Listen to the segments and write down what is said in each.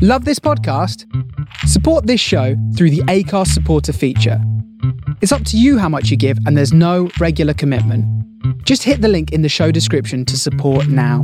Love this podcast? Support this show through the Acast supporter feature. It's up to you how much you give, and there's no regular commitment. Just hit the link in the show description to support now.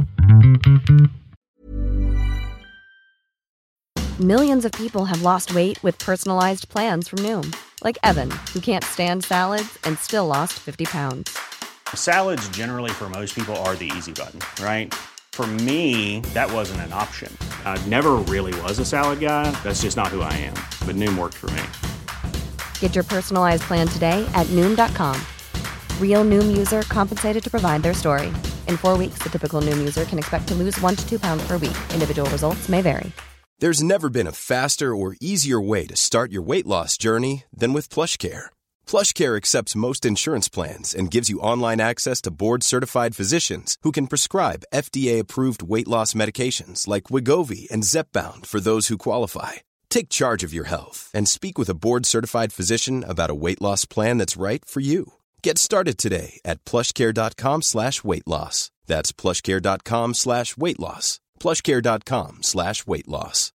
Millions of people have lost weight with personalized plans from Noom. Like Evan, who can't stand salads and still lost 50 pounds. Salads generally for most people are the easy button, right? For me, that wasn't an option. I never really was a salad guy. That's just not who I am. But Noom worked for me. Get your personalized plan today at Noom.com. Real Noom user compensated to provide their story. In 4 weeks, the typical Noom user can expect to lose 1 to 2 pounds per week. Individual results may vary. There's never been a faster or easier way to start your weight loss journey than with PlushCare. PlushCare accepts most insurance plans and gives you online access to board-certified physicians who can prescribe FDA-approved weight loss medications like Wegovy and Zepbound for those who qualify. Take charge of your health and speak with a board-certified physician about a weight loss plan that's right for you. Get started today at plushcare.com/weight-loss. That's plushcare.com/weight-loss. plushcare.com/weight-loss.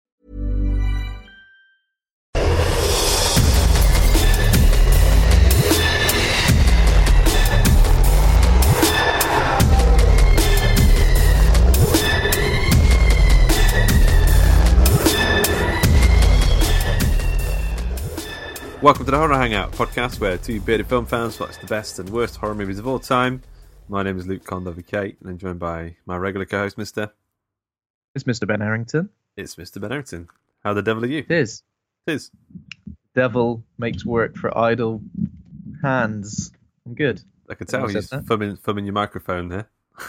Welcome to the Horror Hangout podcast, where two bearded film fans watch the best and worst horror movies of all time. My name is Luke Condovy-Kate, and I'm joined by my regular co-host, Mr. It's Mr. Ben Harrington. It's Mr. Ben Harrington. How the devil are you? It is. It is. Devil makes work for idle hands. I'm good. I can tell you're thumbing your microphone there.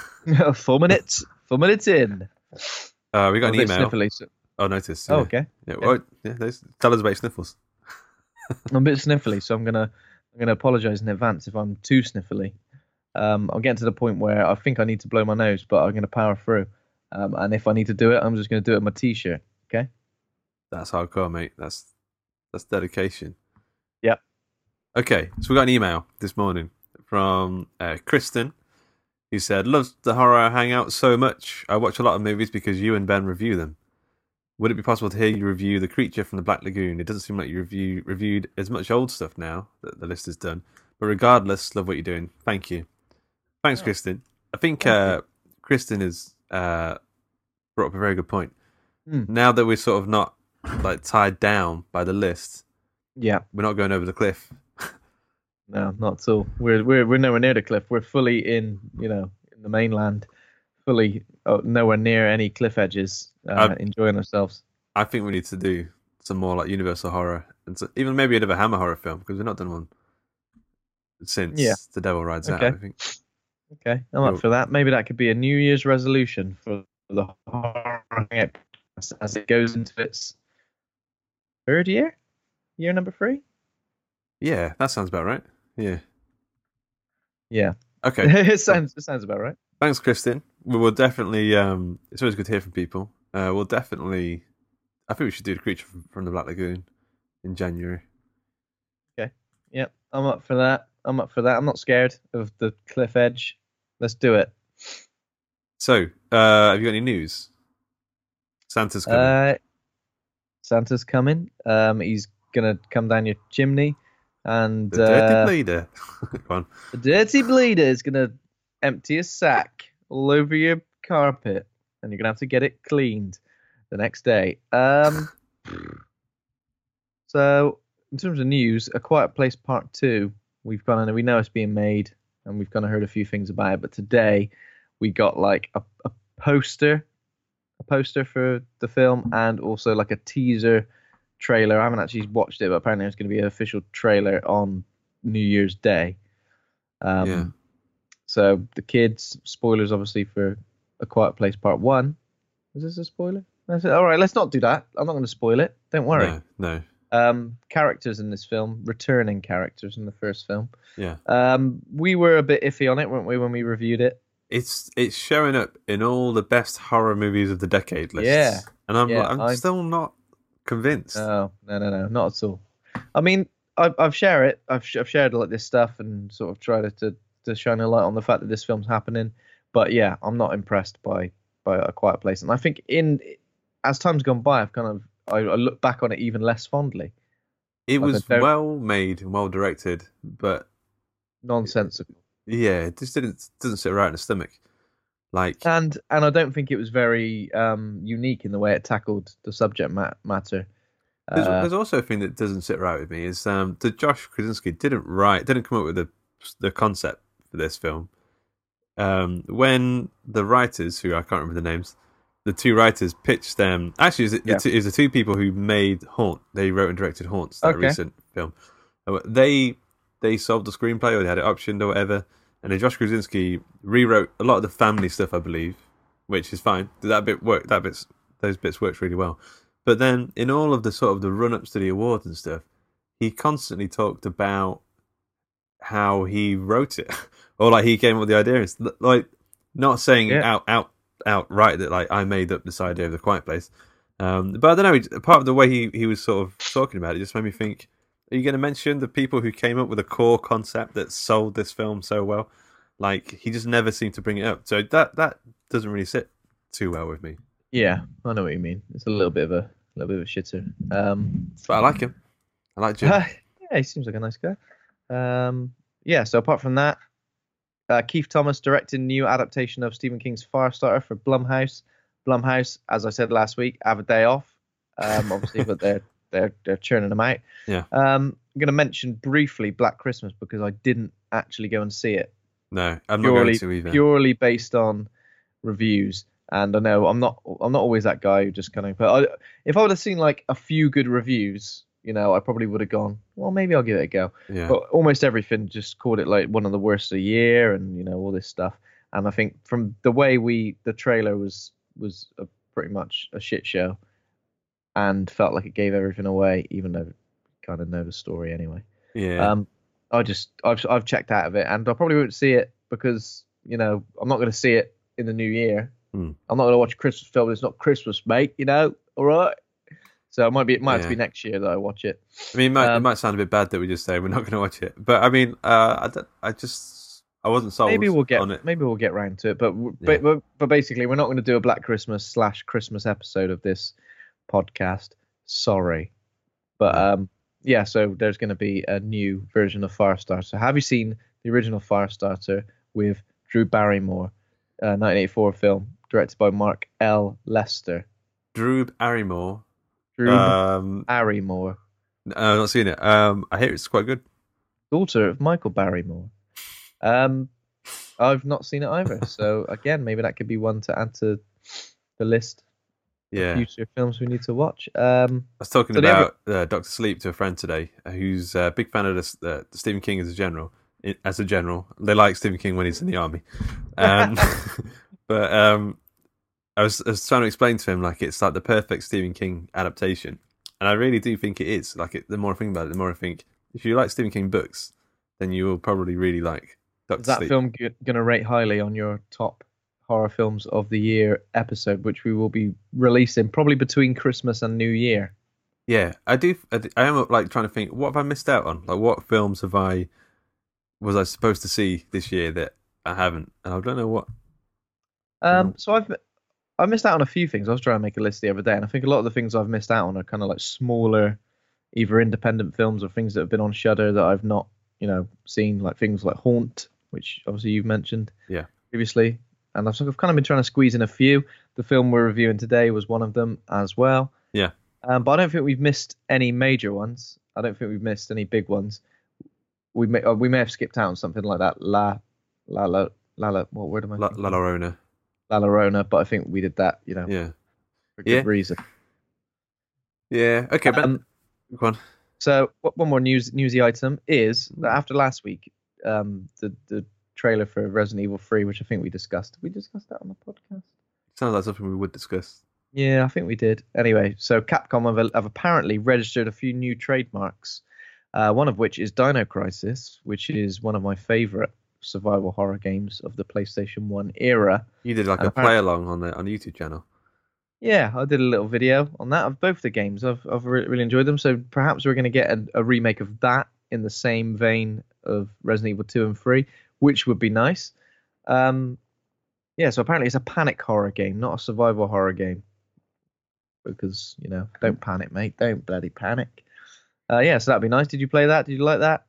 4 minutes. 4 minutes in. We got an email. Sniffly, so... Oh, notice. Oh, yeah. okay. Yeah, well, yeah, tell us about your sniffles. I'm a bit sniffly, so I'm gonna apologise in advance if I'm too sniffly. I'm getting to the point where I think I need to blow my nose, but I'm gonna power through. And if I need to do it, I'm just gonna do it on my t-shirt. Okay. That's hardcore, mate. That's dedication. Yep. Okay, so we got an email this morning from Kristen, who said, "Loves the Horror Hangout so much. I watch a lot of movies because you and Ben review them. Would it be possible to hear you review The Creature from the Black Lagoon? It doesn't seem like you reviewed as much old stuff now that the list is done. But regardless, love what you're doing. Thank you." Thanks, Kristen. I think Kristen has brought up a very good point. Now that we're sort of not like tied down by the list, yeah, we're not going over the cliff. No, not at all. We're nowhere near the cliff. We're fully in the mainland, fully nowhere near any cliff edges. Enjoying ourselves. I think we need to do some more like Universal horror, and so, even maybe another Hammer horror film, because we've not done one since The Devil Rides Out. I think. Okay, I'm up for that. Maybe that could be a New Year's resolution for the horror Hangout as it goes into its third year number 3. Yeah, that sounds about right. Yeah. Okay. It sounds about right. Thanks, Kristen. We will definitely. It's always good to hear from people. We'll definitely. I think we should do The Creature from the Black Lagoon in January. Okay. Yep. I'm up for that. I'm not scared of the cliff edge. Let's do it. So, have you got any news? Santa's coming. Santa's coming. He's gonna come down your chimney, and the dirty bleeder. Go on. The dirty bleeder is gonna empty a sack all over your carpet, and you're gonna have to get it cleaned the next day. So, in terms of news, A Quiet Place Part 2, we know it's being made, and we've kind of heard a few things about it. But today, we got like a poster for the film, and also like a teaser trailer. I haven't actually watched it, but apparently it's going to be an official trailer on New Year's Day. So the kids, spoilers obviously for A Quiet Place Part 1. Is this a spoiler? All right, let's not do that. I'm not going to spoil it. Don't worry. No. Characters in this film, returning characters in the first film. Yeah. We were a bit iffy on it, weren't we, when we reviewed it? It's showing up in all the best horror movies of the decade lists. Yeah. And I'm still not convinced. No, not at all. I mean, I've shared it. I've shared like this stuff and sort of tried to shine a light on the fact that this film's happening. But yeah, I'm not impressed by A Quiet Place. And I think in as time's gone by, I look back on it even less fondly. It Like, was I don't- well made and well directed, but Nonsensical. yeah, it just doesn't sit right in the stomach. Like, And I don't think it was very unique in the way it tackled the subject matter. there's also a thing that doesn't sit right with me is that Josh Krasinski didn't come up with the concept for this film. When the writers, who I can't remember the names, the two writers pitched them. Actually, it was the two people who made Haunt. They wrote and directed Haunt, that recent film. They solved the screenplay, or they had it optioned or whatever. And then Josh Krasinski rewrote a lot of the family stuff, I believe, which is fine. Those bits worked really well. But then in all of the sort of the run-ups to the awards and stuff, he constantly talked about how he wrote it, or like he came up with the idea. It's like not saying outright that like I made up this idea of The Quiet Place. But I don't know. Part of the way he was sort of talking about it just made me think: are you going to mention the people who came up with a core concept that sold this film so well? Like he just never seemed to bring it up. So that doesn't really sit too well with me. Yeah, I know what you mean. It's a little bit of a shitter. But I like him. I like Jim. Yeah, he seems like a nice guy. Yeah. So apart from that, Keith Thomas directed a new adaptation of Stephen King's Firestarter for Blumhouse. Blumhouse, as I said last week, have a day off, obviously, but they're churning them out. Yeah. I'm going to mention briefly Black Christmas because I didn't actually go and see it. No, I'm not going to either. Purely based on reviews. And I know I'm not always that guy who just kind of. But if I would have seen like a few good reviews, I probably would have gone, well, maybe I'll give it a go. Yeah. But almost everything just called it like one of the worst of the year, and all this stuff. And I think from the way the trailer was pretty much a shit show, and felt like it gave everything away, even though you kind of know the story anyway. Yeah. I've checked out of it, and I probably won't see it because I'm not going to see it in the new year. I'm not going to watch a Christmas film. It's not Christmas, mate. All right. So it might have to be next year that I watch it. I mean, it might sound a bit bad that we just say we're not going to watch it, but I mean, I wasn't sold. Maybe we'll get on it. Maybe we'll get round to it, but basically, we're not going to do a Black Christmas / Christmas episode of this podcast. Sorry, but yeah. So there's going to be a new version of Firestarter. So have you seen the original Firestarter with Drew Barrymore, 1984 film directed by Mark L. Lester? Drew Barrymore. Barrymore. No, I've not seen it. I hear it's quite good. Daughter of Michael Barrymore. I've not seen it either. So again, maybe that could be one to add to the list. Yeah. Future films we need to watch. I was talking about Dr. Sleep to a friend today, who's a big fan of Stephen King as a general. They like Stephen King when he's in the army. But I was trying to explain to him like it's like the perfect Stephen King adaptation, and I really do think it is. Like the more I think about it, the more I think if you like Stephen King books, then you will probably really like Dr. Sleep. Is that film going to rate highly on your top horror films of the year episode, which we will be releasing probably between Christmas and New Year? Yeah, I do. I am like trying to think, what have I missed out on? Like, what films was I supposed to see this year that I haven't? And I don't know what. So I missed out on a few things. I was trying to make a list the other day, and I think a lot of the things I've missed out on are kind of like smaller, either independent films or things that have been on Shudder that I've not, seen, like things like Haunt, which obviously you've mentioned previously. And I've kind of been trying to squeeze in a few. The film we're reviewing today was one of them as well. Yeah. But I don't think we've missed any major ones. I don't think we've missed any big ones. We may have skipped out on something like that. La what word am I? La Llorona. La Llorona, but I think we did that, for good reason. Yeah. Okay, Ben. Go on. So one more newsy item is that after last week, the trailer for Resident Evil 3, which I think we discussed. We discussed that on the podcast. Sounds like something we would discuss. Yeah, I think we did. Anyway, so Capcom have apparently registered a few new trademarks. One of which is Dino Crisis, which is one of my favorite survival horror games of the PlayStation 1 era. You did like a play along on the YouTube channel. Yeah, I did a little video on that of both the games. I've really enjoyed them. So perhaps we're going to get a remake of that in the same vein of Resident Evil 2 and 3, which would be nice. So apparently it's a panic horror game, not a survival horror game. because don't panic, mate. Don't bloody panic. Yeah, so that'd be nice. Did you play that? Did you like that?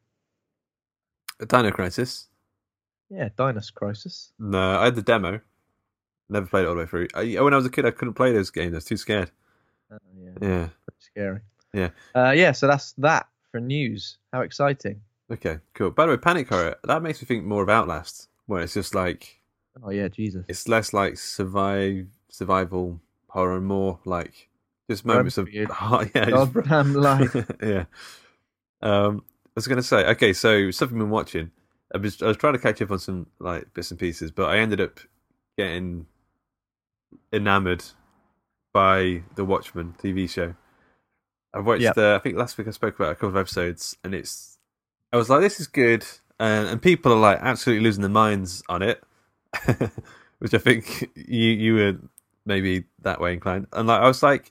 Dino Crisis. Yeah, Dynasty Crisis. No, I had the demo. Never played it all the way through. When I was a kid, I couldn't play those games. I was too scared. Yeah. Pretty scary. Yeah. So that's that for news. How exciting. Okay, cool. By the way, Panic Horror, that makes me think more of Outlast, where it's just like... Oh, yeah, Jesus. It's less like survival horror, more like just moments of... Goddamn life. Yeah. I was going to say, okay, so something I've been watching. I was trying to catch up on some like bits and pieces, but I ended up getting enamored by the Watchmen TV show. I've watched I think last week I spoke about a couple of episodes, and I was like, this is good, and people are like absolutely losing their minds on it, which I think you were maybe that way inclined, and like I was like,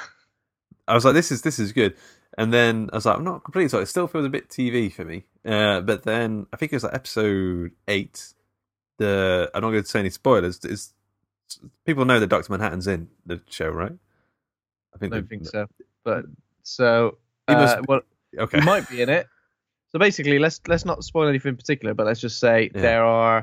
this is good, and then I was like, I'm not completely sorry, it still feels a bit TV for me, but then I think it was like episode 8. I'm not going to say any spoilers. People know that Dr. Manhattan's in the show, right? I don't think so. But so, okay, he might be in it. So basically, let's not spoil anything in particular, but let's just say there are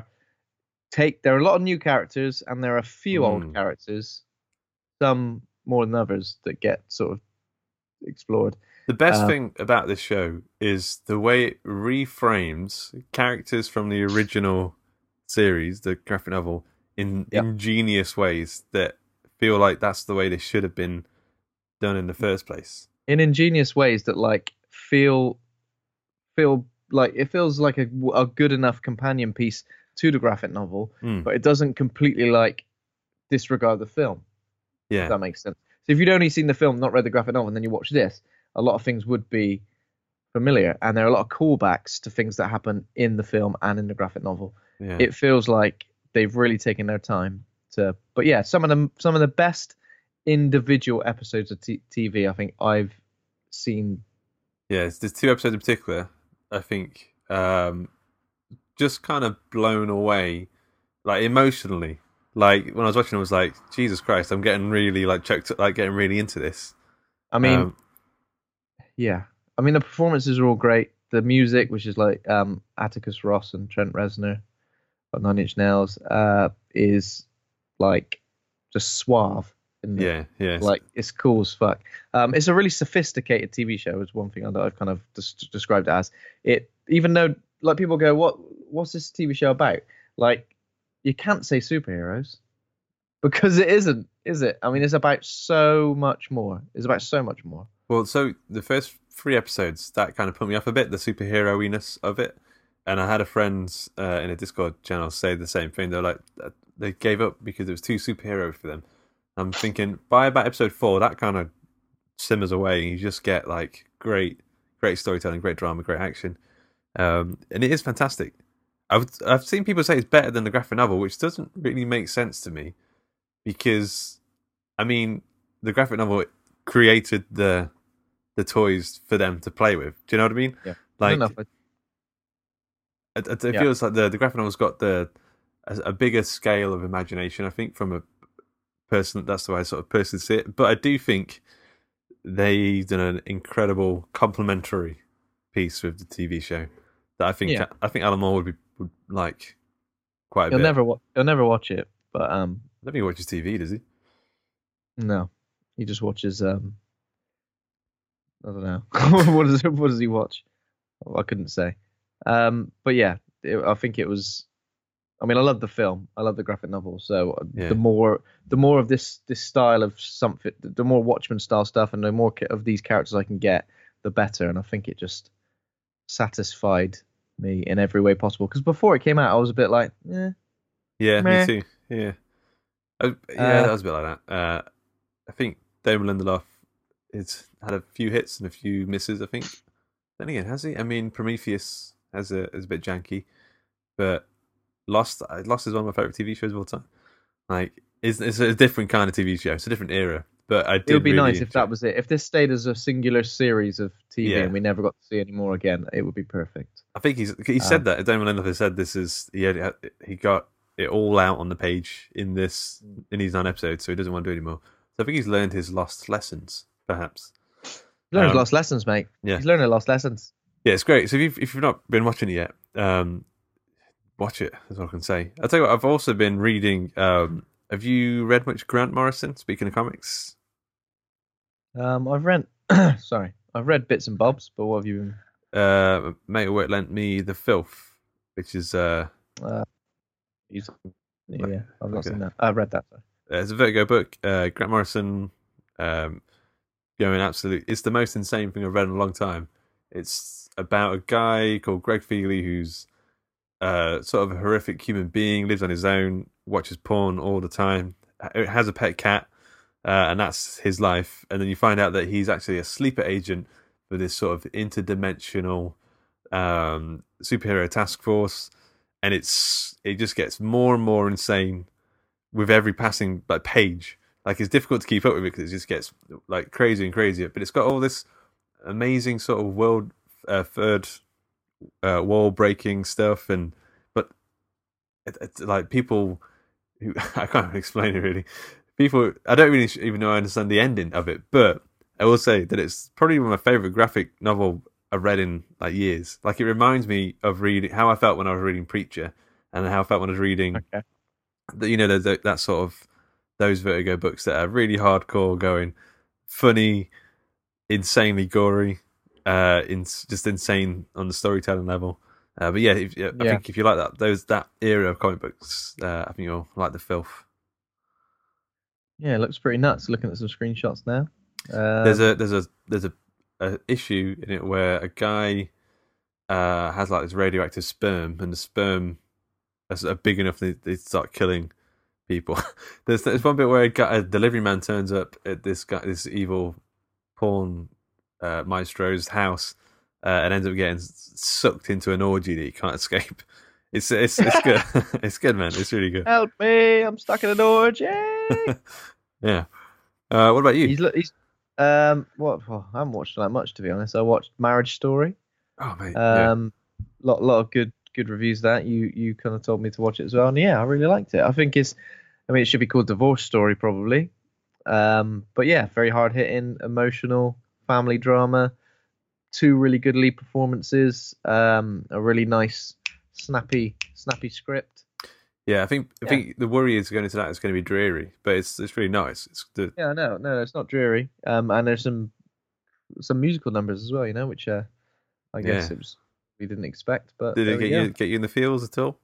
a lot of new characters and there are a few old characters, some more than others that get sort of explored. The best thing about this show is the way it reframes characters from the original series, the graphic novel, in ingenious ways that feel like that's the way they should have been done in the first place. In ingenious ways that like feel like it feels like a good enough companion piece to the graphic novel, but it doesn't completely like disregard the film. Yeah, if that makes sense. So if you'd only seen the film, not read the graphic novel, and then you watch this, a lot of things would be familiar, and there are a lot of callbacks to things that happen in the film and in the graphic novel. Yeah. It feels like they've really taken their time to. But yeah, some of the best individual episodes of TV I think I've seen. Yeah, there's 2 episodes in particular. I think just kind of blown away, like emotionally. Like when I was watching, I was like, Jesus Christ, I'm getting really like choked, like getting really into this. I mean, yeah. I mean, the performances are all great. The music, which is like Atticus Ross and Trent Reznor of Nine Inch Nails, is like just suave. Yeah. Like it's cool as fuck. It's a really sophisticated TV show. Is one thing that I've kind of described it as. It, even though like people go, what's this TV show about? Like, you can't say superheroes because it isn't, is it? I mean, it's about so much more. Well, so the first 3 episodes, that kind of put me off a bit, the superhero-iness of it. And I had a friend in a Discord channel say the same thing. They're like, they gave up because it was too superhero for them. I'm thinking, by about episode 4, that kind of simmers away. And you just get like great storytelling, great drama, great action. And it is fantastic. I've seen people say it's better than the graphic novel, which doesn't really make sense to me. Because, I mean, the graphic novel created the toys for them to play with. Do you know what I mean? Yeah. Like, it feels like the graphic novel's got a bigger scale of imagination, I think, from a person. That's the way I sort of personally see it. But I do think they've done an incredible complementary piece with the TV show that I think Alan Moore would like quite a bit. He'll never watch it, but I don't think he watches TV, does he? No, he just watches. I don't know. What does he watch? I couldn't say. But yeah, I think it was. I mean, I love the film. I love the graphic novel. So the more of this style of something, the more Watchmen style stuff, and the more of these characters I can get, the better. And I think it just satisfied me in every way possible. Because before it came out, I was a bit like, yeah, meh. me too. Yeah, that was a bit like that. I think Damon Lindelof has had a few hits and a few misses, I think. Then again, has he? I mean, Prometheus is a bit janky, but Lost is one of my favorite TV shows of all time. Like, it's a different kind of TV show. It's a different era. But it would be really nice if that was it. If this stayed as a singular series of TV and we never got to see any more again, it would be perfect. I think he said that. Damon Lindelof has said this is he got it all out on the page in these 9 episodes, so he doesn't want to do it anymore. So I think he's learned his lost lessons, perhaps. He's learned lost lessons, mate. Yeah. He's learning lost lessons. Yeah, it's great. So if you've not been watching it yet, watch it. That's all I can say. I'll tell you what, I've also been reading. Have you read much Grant Morrison? Speaking of comics, I've read. Sorry, I've read bits and bobs, but what have you been? mate at work lent me The Filth, which is Yeah, I've not seen that. I've read that. Sorry. It's a Vertigo book. Grant Morrison, going absolute. It's the most insane thing I've read in a long time. It's about a guy called Greg Feely who's sort of a horrific human being, lives on his own, watches porn all the time, has a pet cat, and that's his life. And then you find out that he's actually a sleeper agent for this sort of interdimensional superhero task force, and it just gets more and more insane with every passing page. Like, it's difficult to keep up with it because it just gets like crazier and crazier. But it's got all this amazing sort of world third wall breaking stuff, but it's like people who I can't explain it really. People, I don't really even know I understand the ending of it, but I will say that it's probably my favorite graphic novel I've read in like years. Like, it reminds me of reading how I felt when I was reading Preacher, and how I felt when I was reading that sort of those Vertigo books that are really hardcore, going funny, insanely gory, just insane on the storytelling level. But yeah, I think if you like that era of comic books, I think you'll like The Filth. Yeah, it looks pretty nuts. Looking at some screenshots now. There's a issue in it where a guy has like this radioactive sperm, and the sperm are big enough that they start killing people. There's one bit where a delivery man turns up at this evil porn maestro's house, and ends up getting sucked into an orgy that he can't escape. It's good. It's good, man. It's really good. Help me! I'm stuck in an orgy. Yeah. What about you? He's I haven't watched that much, to be honest. I watched Marriage Story. Oh, mate. Lot of good reviews. That you kind of told me to watch it as well, and yeah, I really liked it. I think it should be called Divorce Story probably. But yeah, very hard hitting, emotional family drama. 2 really good lead performances. A really nice, snappy script. Yeah, I think the worry is going into that is going to be dreary, but it's really nice. Yeah, no, it's not dreary. And there's some musical numbers as well, which I guess we didn't expect. But did it get you in the feels at all?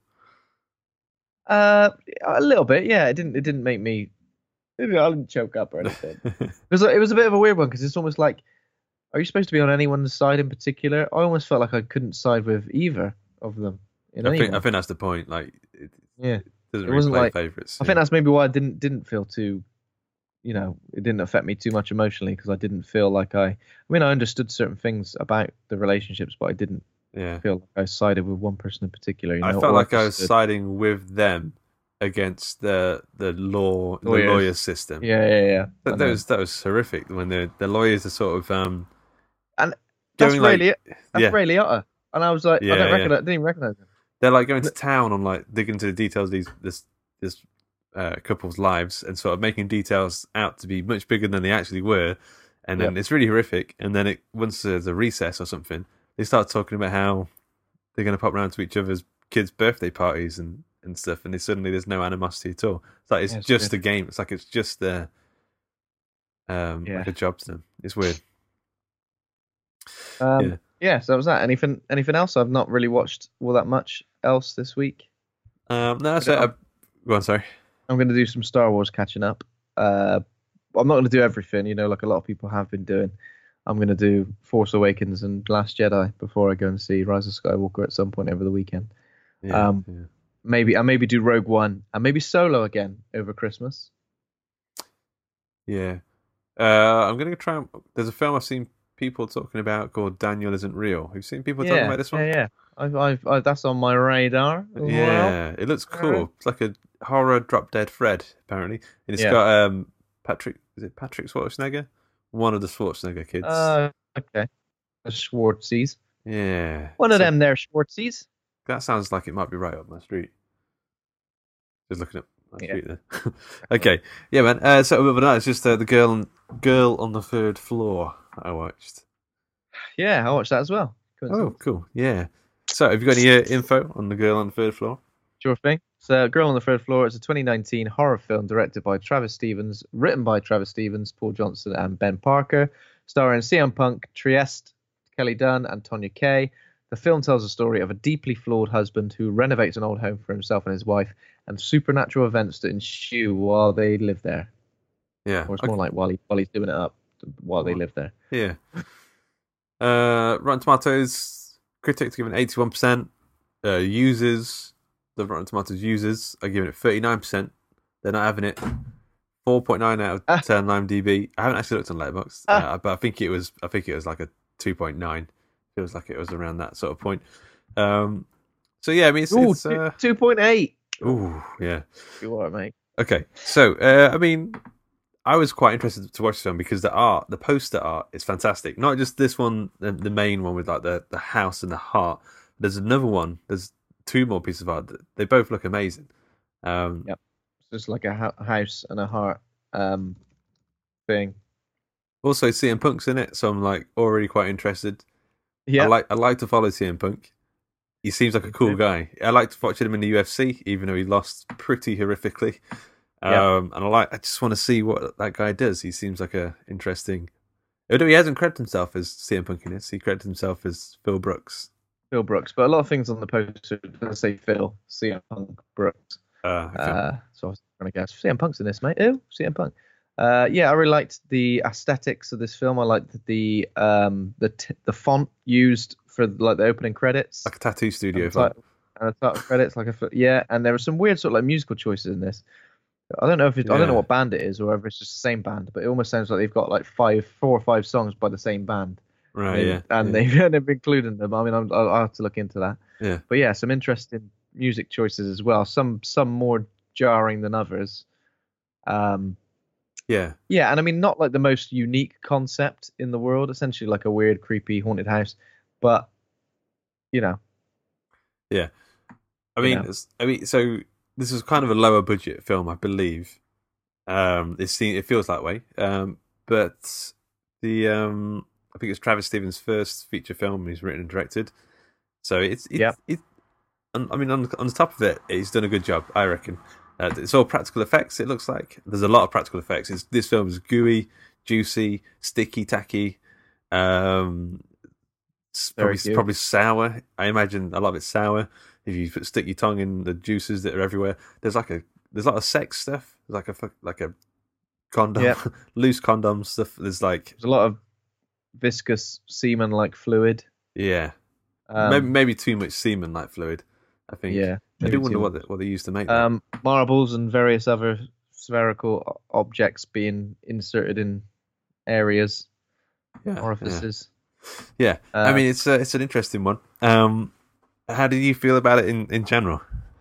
A little bit, yeah. It didn't make me. I didn't choke up or anything. It was a bit of a weird one because it's almost like, are you supposed to be on anyone's side in particular? I almost felt like I couldn't side with either of them. I think that's the point. Like, it doesn't really play favorites. I think that's maybe why I didn't feel too, it didn't affect me too much emotionally, because I didn't feel like I understood certain things about the relationships, but I didn't feel like I sided with one person in particular. I felt like I was siding with them against the lawyer system. Yeah. That was horrific when the lawyers are sort of and that's Ray Liotta, and I was like, I didn't even recognize him. They're like going to town on like digging into the details of this couple's lives, and sort of making details out to be much bigger than they actually were, and then it's really horrific. And then once there's a recess or something, they start talking about how they're going to pop round to each other's kids' birthday parties and stuff, and suddenly there's no animosity at all. It's like it's just a game. It's like it's just like a job to them. It's weird. Yeah, so that was that. Anything else? I've not really watched all that much else this week. No, go on, sorry. I'm going to do some Star Wars catching up. I'm not going to do everything, like a lot of people have been doing. I'm going to do Force Awakens and Last Jedi before I go and see Rise of Skywalker at some point over the weekend. Maybe do Rogue One and maybe Solo again over Christmas. Yeah. I'm going to try. There's a film I've seen people talking about called Daniel Isn't Real. Have you seen people talking about this one? Yeah. I've that's on my radar. Yeah, it looks cool. It's like a horror Drop Dead Fred, apparently, and it's got Patrick. Is it Patrick Schwarzenegger? One of the Schwarzenegger kids. Okay. Schwartzies. Yeah. One of them there, Schwartzies. That sounds like it might be right up my street. Just looking up I'll shoot there. Okay, yeah, man. So other than that, it's just the girl on the third floor that I watched. Yeah, I watched that as well. Oh, cool. Yeah. So, have you got any info on the girl on the third floor? Sure thing. So, Girl on the Third Floor is a 2019 horror film directed by Travis Stevens, written by Travis Stevens, Paul Johnson, and Ben Parker, starring CM Punk, Trieste, Kelly Dunn, and Tonya Kay. The film tells the story of a deeply flawed husband who renovates an old home for himself and his wife, and supernatural events that ensue while they live there. Yeah. Or it's more like while he's doing it up, while they live there. Yeah. Rotten Tomatoes critics giving 81%. The Rotten Tomatoes users are giving it 39%. They're not having it. 4.9 out of 10 on IMDb. I haven't actually looked on Letterboxd, but I think it was like a 2.9. Feels like it was around that sort of point. So yeah, I mean, it's 2.8. Ooh, yeah. You all right, mate? Okay, so I mean, I was quite interested to watch this film because the poster art is fantastic. Not just this one, the main one with like the house and the heart. There's another one. There's two more pieces of art. They both look amazing. Yep. It's just like a house and a heart thing. Also, CM Punk's in it, so I'm like already quite interested. Yeah. I like to follow CM Punk. He seems like a cool guy. I liked watching him in the UFC, even though he lost pretty horrifically. And I just want to see what that guy does. He seems like a interesting. Although he hasn't credited himself as CM Punk in this, he credited himself as Phil Brooks. Phil Brooks, but a lot of things on the poster say Phil, CM Punk, Brooks. Okay. So I was trying to guess. CM Punk's in this, mate. Ew, CM Punk. Yeah, I really liked the aesthetics of this film. I liked the font used for like the opening credits, Like a tattoo studio font. And the title credits, and there were some weird sort of like musical choices in this. I don't know I don't know what band it is, or whether it's just the same band, but it almost sounds like they've got like 4 or 5 songs by the same band. Right. They've included them. I mean, I'll have to look into that. Yeah. But yeah, some interesting music choices as well. Some more jarring than others. Yeah, and I mean, not like the most unique concept in the world. Essentially, like a weird, creepy, haunted house. But Yeah. I mean, so this is kind of a lower budget film, I believe. It feels that way. But I think it's Travis Stevens' first feature film he's written and directed. So I mean, on the top of it, he's done a good job, I reckon. It's all practical effects, it looks like. There's a lot of practical effects. This film is gooey, juicy, sticky, tacky. Probably sour. I imagine a lot of it's sour. If you stick your tongue in the juices that are everywhere, there's a lot of sex stuff. There's like a condom, loose condom stuff. There's a lot of viscous semen-like fluid. Yeah, maybe too much semen-like fluid. I think. Yeah, I do wonder what they used to make that. Marbles and various other spherical objects being inserted in areas, orifices. Yeah, I mean it's an interesting one. How do you feel about it in general?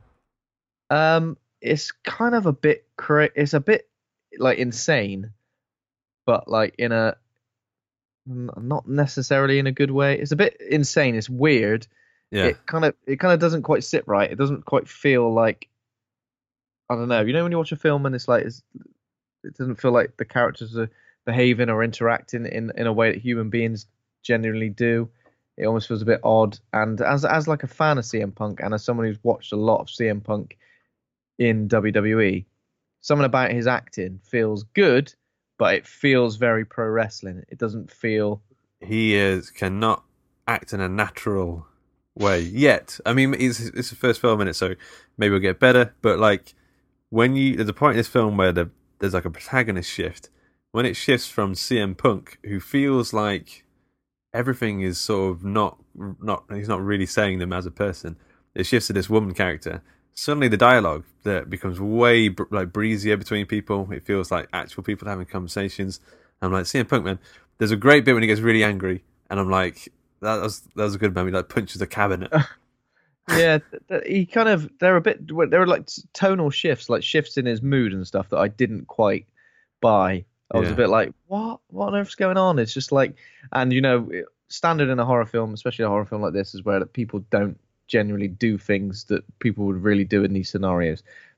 It's kind of a bit it's a bit like insane, but like in a not necessarily in a good way. It's a bit insane. It's weird. Yeah. It kind of doesn't quite sit right. It doesn't quite feel like, I don't know. You know when you watch a film and it doesn't feel like the characters are behaving or interacting in a way that human beings genuinely do. It almost feels a bit odd. And as like a fan of CM Punk and as someone who's watched a lot of CM Punk in WWE, something about his acting feels good, but it feels very pro wrestling. It doesn't feel... He cannot act in a natural way yet. I mean, it's the first film in it, so maybe we'll get better. But like, there's a point in this film where there's like a protagonist shift. When it shifts from CM Punk, who feels like everything is sort of not he's not really saying them as a person. It shifts to this woman character. Suddenly the dialogue that becomes way breezier between people. It feels like actual people having conversations. I'm like, CM Punk, man, there's a great bit when he gets really angry, and I'm like, that was a good moment. He like punches a cabinet. Yeah, they're like tonal shifts, like shifts in his mood and stuff that I didn't quite buy. I was a bit like, what on earth's going on? It's just like, and standard in a horror film, especially a horror film like this, is where people don't generally do things that people would really do in these scenarios.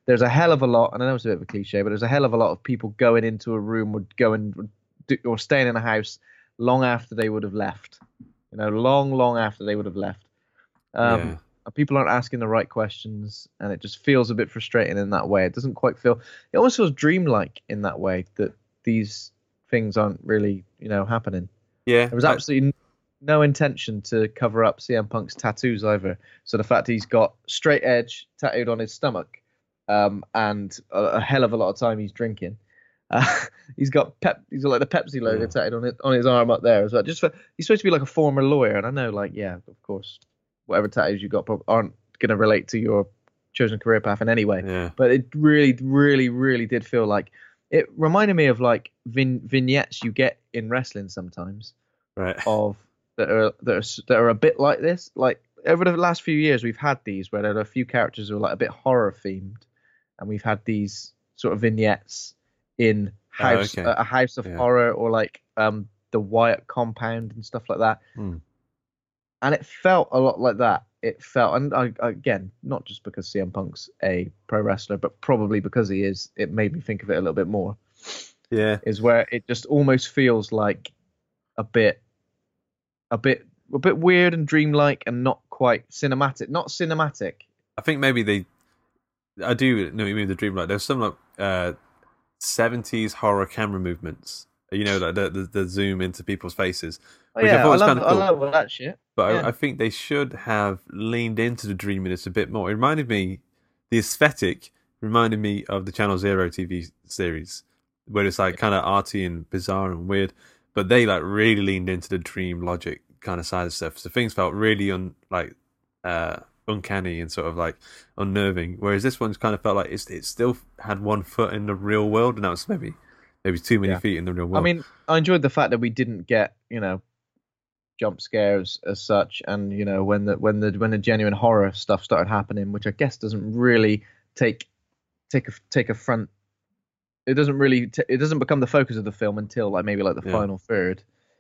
there's a hell of a lot, and I know it's a bit of a cliche, but there's a hell of a lot of people going into a room or staying in a house long after they would have left. Long after they would have left. And people aren't asking the right questions, and it just feels a bit frustrating in that way. It doesn't quite feel. It almost feels dreamlike in that way, that these things aren't really, happening. Yeah, there was absolutely no intention to cover up CM Punk's tattoos either. So the fact he's got straight edge tattooed on his stomach, and a hell of a lot of time he's drinking. He's got like the Pepsi logo tattooed on his arm up there as well. He's supposed to be like a former lawyer, and I know, like, yeah, of course, whatever tattoos you got aren't going to relate to your chosen career path in any way. Yeah. But it really, really, really did feel like it reminded me of like vignettes you get in wrestling sometimes, right? Of that are a bit like this. Like over the last few years, we've had these where there are a few characters who are like a bit horror themed, and we've had these sort of vignettes in a house of horror, or like the Wyatt compound and stuff like that. And it felt a lot like that. It felt, and again, not just because CM Punk's a pro wrestler, but probably because he is, it made me think of it a little bit more. Yeah, is where it just almost feels like a bit weird and dreamlike, and not quite cinematic. Not cinematic. I think maybe I do know what you mean, the dreamlike. There's some like 70s horror camera movements. Like the zoom into people's faces. Which I thought was kind of cool. I love that shit. But I think they should have leaned into the dreaminess a bit more. It reminded me, the aesthetic reminded me of the Channel Zero TV series, where it's like kind of arty and bizarre and weird. But they like really leaned into the dream logic kind of side of stuff. So things felt really uncanny and sort of like unnerving. Whereas this one's kind of felt like it still had one foot in the real world, and that was maybe too many feet in the real world. I mean, I enjoyed the fact that we didn't get, jump scares as such, and when the genuine horror stuff started happening, which I guess doesn't really take a front. It doesn't really it doesn't become the focus of the film until maybe the final third.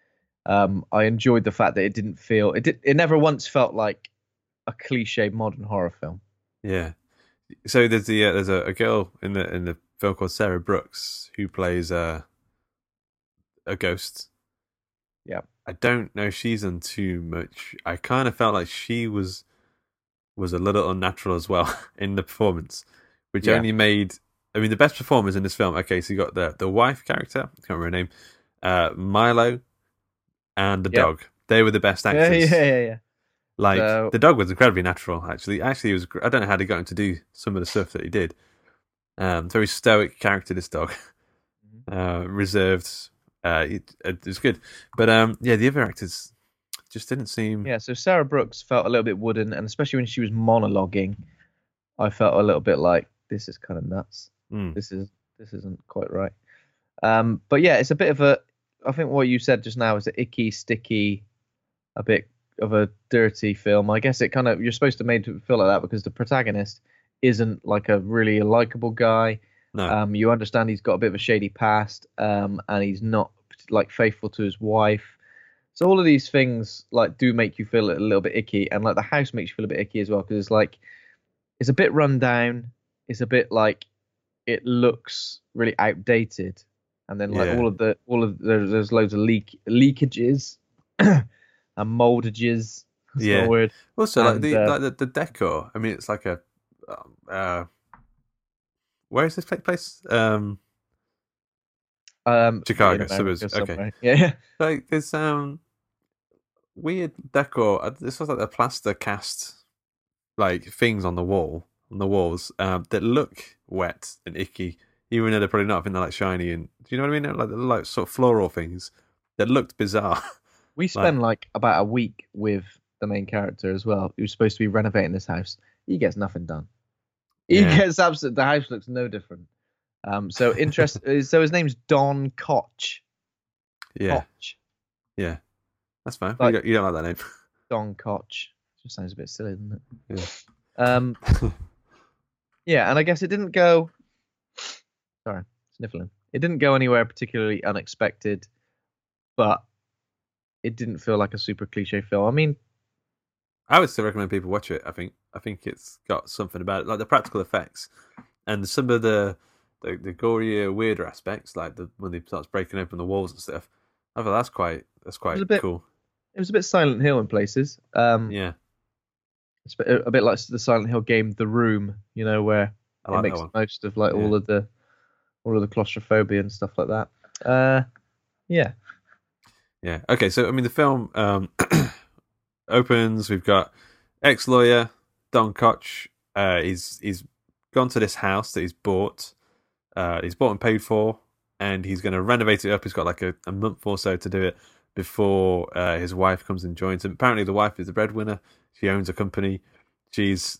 I enjoyed the fact that it didn't feel it never once felt like a cliche modern horror film. Yeah. So there's a girl in the film called Sarah Brooks who plays a ghost. Yeah. I don't know if she's done too much. I kind of felt like she was a little unnatural as well in the performance, which only made. I mean, the best performers in this film. Okay, so you got the wife character. I can't remember her name. Milo, and the dog. They were the best actors. Yeah. Like the dog was incredibly natural. Actually, he was. I don't know how they got him to do some of the stuff that he did. Very stoic character. This dog, reserved. It was good, but the other actors just didn't seem. Yeah, so Sarah Brooks felt a little bit wooden, and especially when she was monologuing, I felt a little bit like this is kind of nuts. This isn't quite right. But yeah, it's a bit of a. I think what you said just now is an icky, sticky, a bit of a dirty film. I guess it kind of you're supposed to make it feel like that because the protagonist isn't like a really likable guy. No. You understand he's got a bit of a shady past, and he's not like faithful to his wife. So all of these things do make you feel a little bit icky, and the house makes you feel a bit icky as well because it's a bit run down. It's a bit it looks really outdated, and then there's loads of leakages and moldages. That's not a word. Also, and, the decor. I mean, it's like a. Where is this place? Chicago. Okay. Yeah. There's weird decor. This was like the plaster cast things on the walls that look wet and icky, even though they're probably not. I think they're shiny and do you know what I mean? Like sort of floral things that looked bizarre. We spend about a week with the main character as well, who's supposed to be renovating this house. He gets nothing done. He gets absolutely. The house looks no different. So his name's Don Koch. Yeah. Koch. Yeah. That's fine. You don't like that name. Don Koch. Just sounds a bit silly, doesn't it? Yeah. Yeah, and I guess it didn't go. Sorry, sniffling. It didn't go anywhere particularly unexpected, but it didn't feel like a super cliche film. I mean, I would still recommend people watch it. I think it's got something about it, like the practical effects and some of the gorier, weirder aspects, like when he starts breaking open the walls and stuff. I thought that's quite cool. It was a bit Silent Hill in places. Yeah, it's a bit like the Silent Hill game, The Room. You know, where it makes the most of like all of the claustrophobia and stuff like that. Yeah. Okay, so I mean, the film opens. We've got ex-lawyer Don Koch. He's gone to this house that he's bought. He's bought and paid for, and he's going to renovate it up. He's got like a month or so to do it before his wife comes and joins him. Apparently, the wife is the breadwinner. She owns a company. She's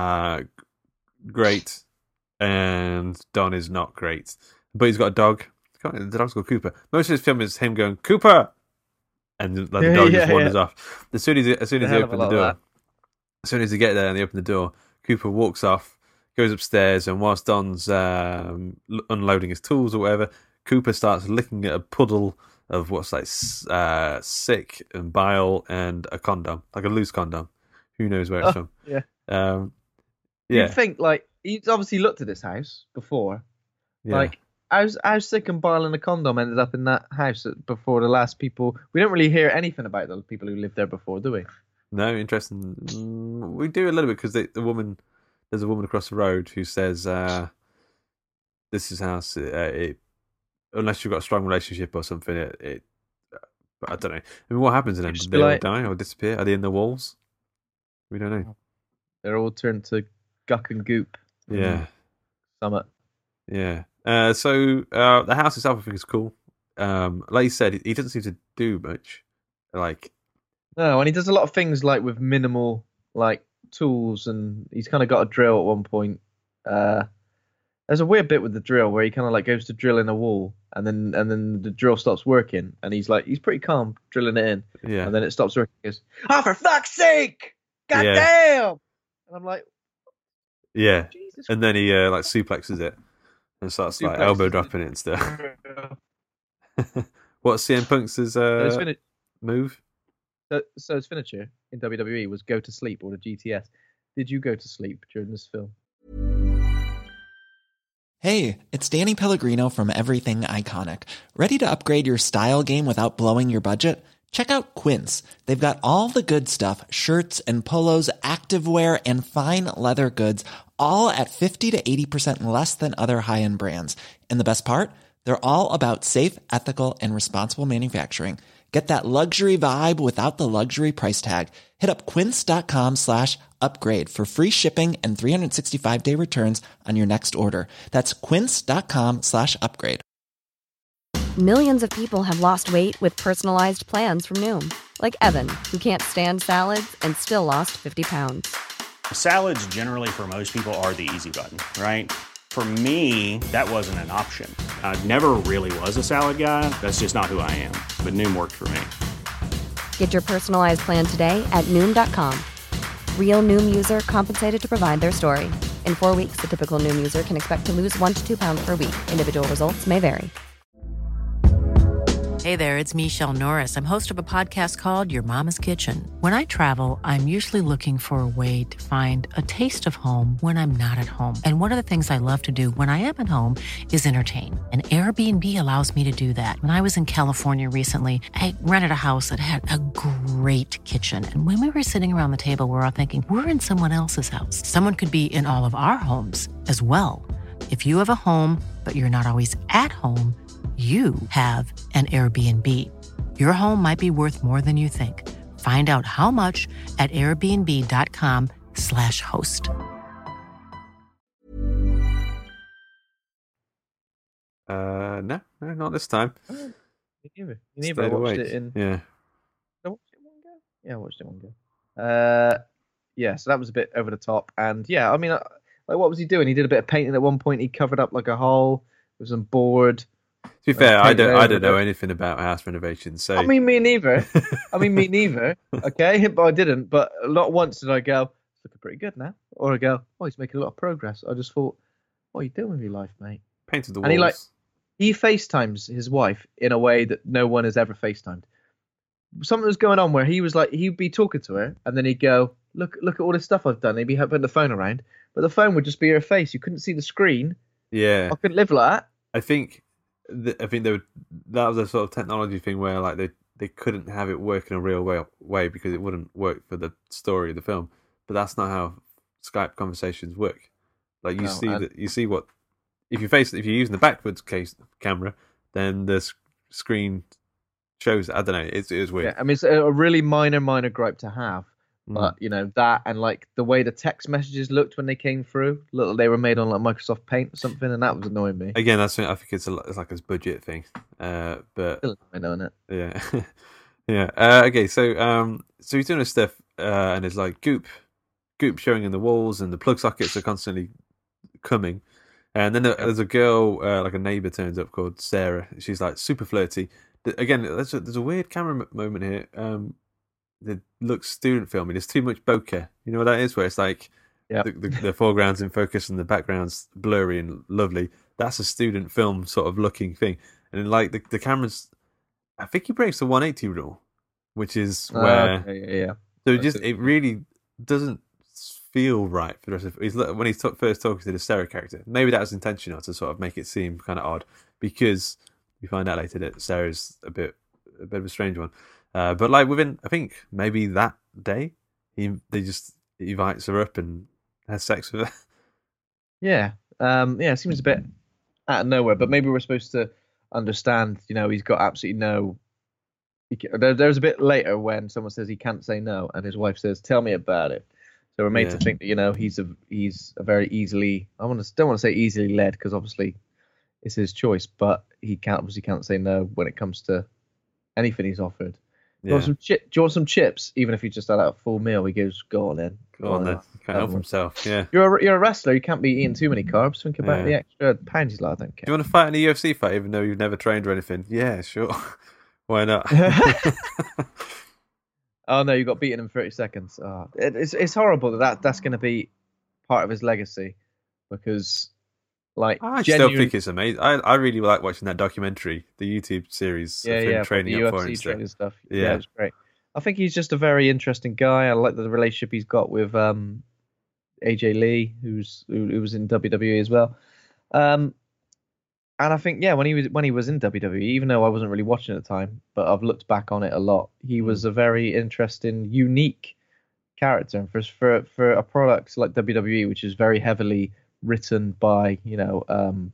great, and Don is not great. But he's got a dog. The dog's called Cooper. Most of his film is him going, Cooper! And the dog just wanders off. As soon as they open the door, as soon as they get there and they open the door, Cooper walks off, goes upstairs, and whilst Don's unloading his tools or whatever, Cooper starts licking at a puddle of what's like sick and bile and a condom, like a loose condom. Who knows where it's from? Yeah. You'd think, like, he's obviously looked at this house before. Yeah. Like, how sick and bile and a condom ended up in that house before the last people. We don't really hear anything about the people who lived there before, do we? No, interesting. We do a little bit because there's a woman across the road who says, "This is house. Unless you've got a strong relationship or something, but I don't know. I mean, what happens to them? Do they all die or disappear? Are they in the walls? We don't know. They're all turned to guck and goop. Yeah. Summit. Yeah. So the house itself, I think, is cool. Like you said, he doesn't seem to do much. Like, no, and he does a lot of things like with minimal like tools, and he's kind of got a drill at one point. There's a weird bit with the drill where he kind of like goes to drill in a wall, and then the drill stops working, and he's pretty calm drilling it in. Yeah. And then it stops working. He goes, "Oh, for fuck's sake! God damn!" And I'm like, yeah. Jesus. And then he like suplexes it and starts like elbow dropping it and stuff. What's CM Punk's move? So his finisher in WWE was go to sleep, or the GTS. Did you go to sleep during this film? Hey, it's Danny Pellegrino from Everything Iconic. Ready to upgrade your style game without blowing your budget? Check out Quince. They've got all the good stuff, shirts and polos, activewear, and fine leather goods, all at 50 to 80% less than other high-end brands. And the best part? They're all about safe, ethical, and responsible manufacturing. Get that luxury vibe without the luxury price tag. Hit up quince.com/upgrade for free shipping and 365-day returns on your next order. That's quince.com/upgrade. Millions of people have lost weight with personalized plans from Noom. Like Evan, who can't stand salads and still lost 50 pounds. Salads generally for most people are the easy button, right? For me, that wasn't an option. I never really was a salad guy. That's just not who I am. But Noom worked for me. Get your personalized plan today at Noom.com. Real Noom user compensated to provide their story. In 4 weeks, the typical Noom user can expect to lose 1 to 2 pounds per week. Individual results may vary. Hey there, it's Michelle Norris. I'm host of a podcast called Your Mama's Kitchen. When I travel, I'm usually looking for a way to find a taste of home when I'm not at home. And one of the things I love to do when I am at home is entertain. And Airbnb allows me to do that. When I was in California recently, I rented a house that had a great kitchen. And when we were sitting around the table, we're all thinking, we're in someone else's house. Someone could be in all of our homes as well. If you have a home, but you're not always at home, you have an Airbnb. Your home might be worth more than you think. Find out how much at airbnb.com/host. No, not this time. You neither watched it in. Yeah. I watched it in one go. Yeah, I watched it in one go. Yeah, so that was a bit over the top, and yeah, I mean, like, what was he doing? He did a bit of painting at one point. He covered up like a hole with some board. To be fair, I don't know anything about house renovations. So I mean, me neither. Okay, but I didn't. But not once did I go, "It's looking pretty good now," or I go, "Oh, he's making a lot of progress." I just thought, "What are you doing with your life, mate?" Painted the walls. And he FaceTimes his wife in a way that no one has ever FaceTimed. Something was going on where he was like, he'd be talking to her, and then he'd go, look at all this stuff I've done. They'd be putting the phone around, but the phone would just be her face. You couldn't see the screen. Yeah, I couldn't live like that. I think that was a sort of technology thing where like they couldn't have it work in a real way because it wouldn't work for the story of the film. But that's not how Skype conversations work. Like you see what if you're using the backwards camera, then the screen shows. I don't know. It was weird. Yeah, I mean, it's a really minor gripe to have, but you know that, and like the way the text messages looked when they came through, they were made on like Microsoft Paint or something, and that was annoying me. Again, I think it's like a budget thing, but Still annoying it. Yeah, yeah. Okay, so he's doing his stuff, and there's like goop showing in the walls, and the plug sockets are constantly coming. And then there's a girl, like a neighbour turns up called Sarah. She's like super flirty. Again, there's a weird camera moment here. That looks student filmy. There's too much bokeh. You know what that is? Where it's like the foreground's in focus and the background's blurry and lovely. That's a student film sort of looking thing. And then, like the camera's, I think he breaks the 180 rule, which is where So it really doesn't feel right for the rest of when he's first talking to the Sarah character. Maybe that was intentional to sort of make it seem kind of odd, because we find out later that Sarah's a bit of a strange one. But like within, I think maybe that day, he invites her up and has sex with her. Yeah, it seems a bit out of nowhere. But maybe we're supposed to understand. You know, he's got absolutely no. There's a bit later when someone says he can't say no, and his wife says, "Tell me about it." So we're made to think that he's a very easily. Don't want to say easily led, because obviously it's his choice, but he can't say no when it comes to anything he's offered. Do you want some chips? Even if he just had a full meal, he goes, "Go on then." Go on then. Can't help himself. Yeah. You're a wrestler. You can't be eating too many carbs. Think about the extra pounds. He's like, I don't care. Do you want to fight in a UFC fight, even though you've never trained or anything? Yeah, sure. Why not? Oh no, you got beaten in 30 seconds. Oh, it's horrible that's going to be part of his legacy, because like I still think it's amazing. I really like watching that documentary, the YouTube series of him training up for it and stuff. Yeah, it was great. I think he's just a very interesting guy. I like the relationship he's got with AJ Lee, who was in WWE as well. And I think when he was in WWE, even though I wasn't really watching at the time, but I've looked back on it a lot, he was a very interesting, unique character. And for a product like WWE, which is very heavily written by written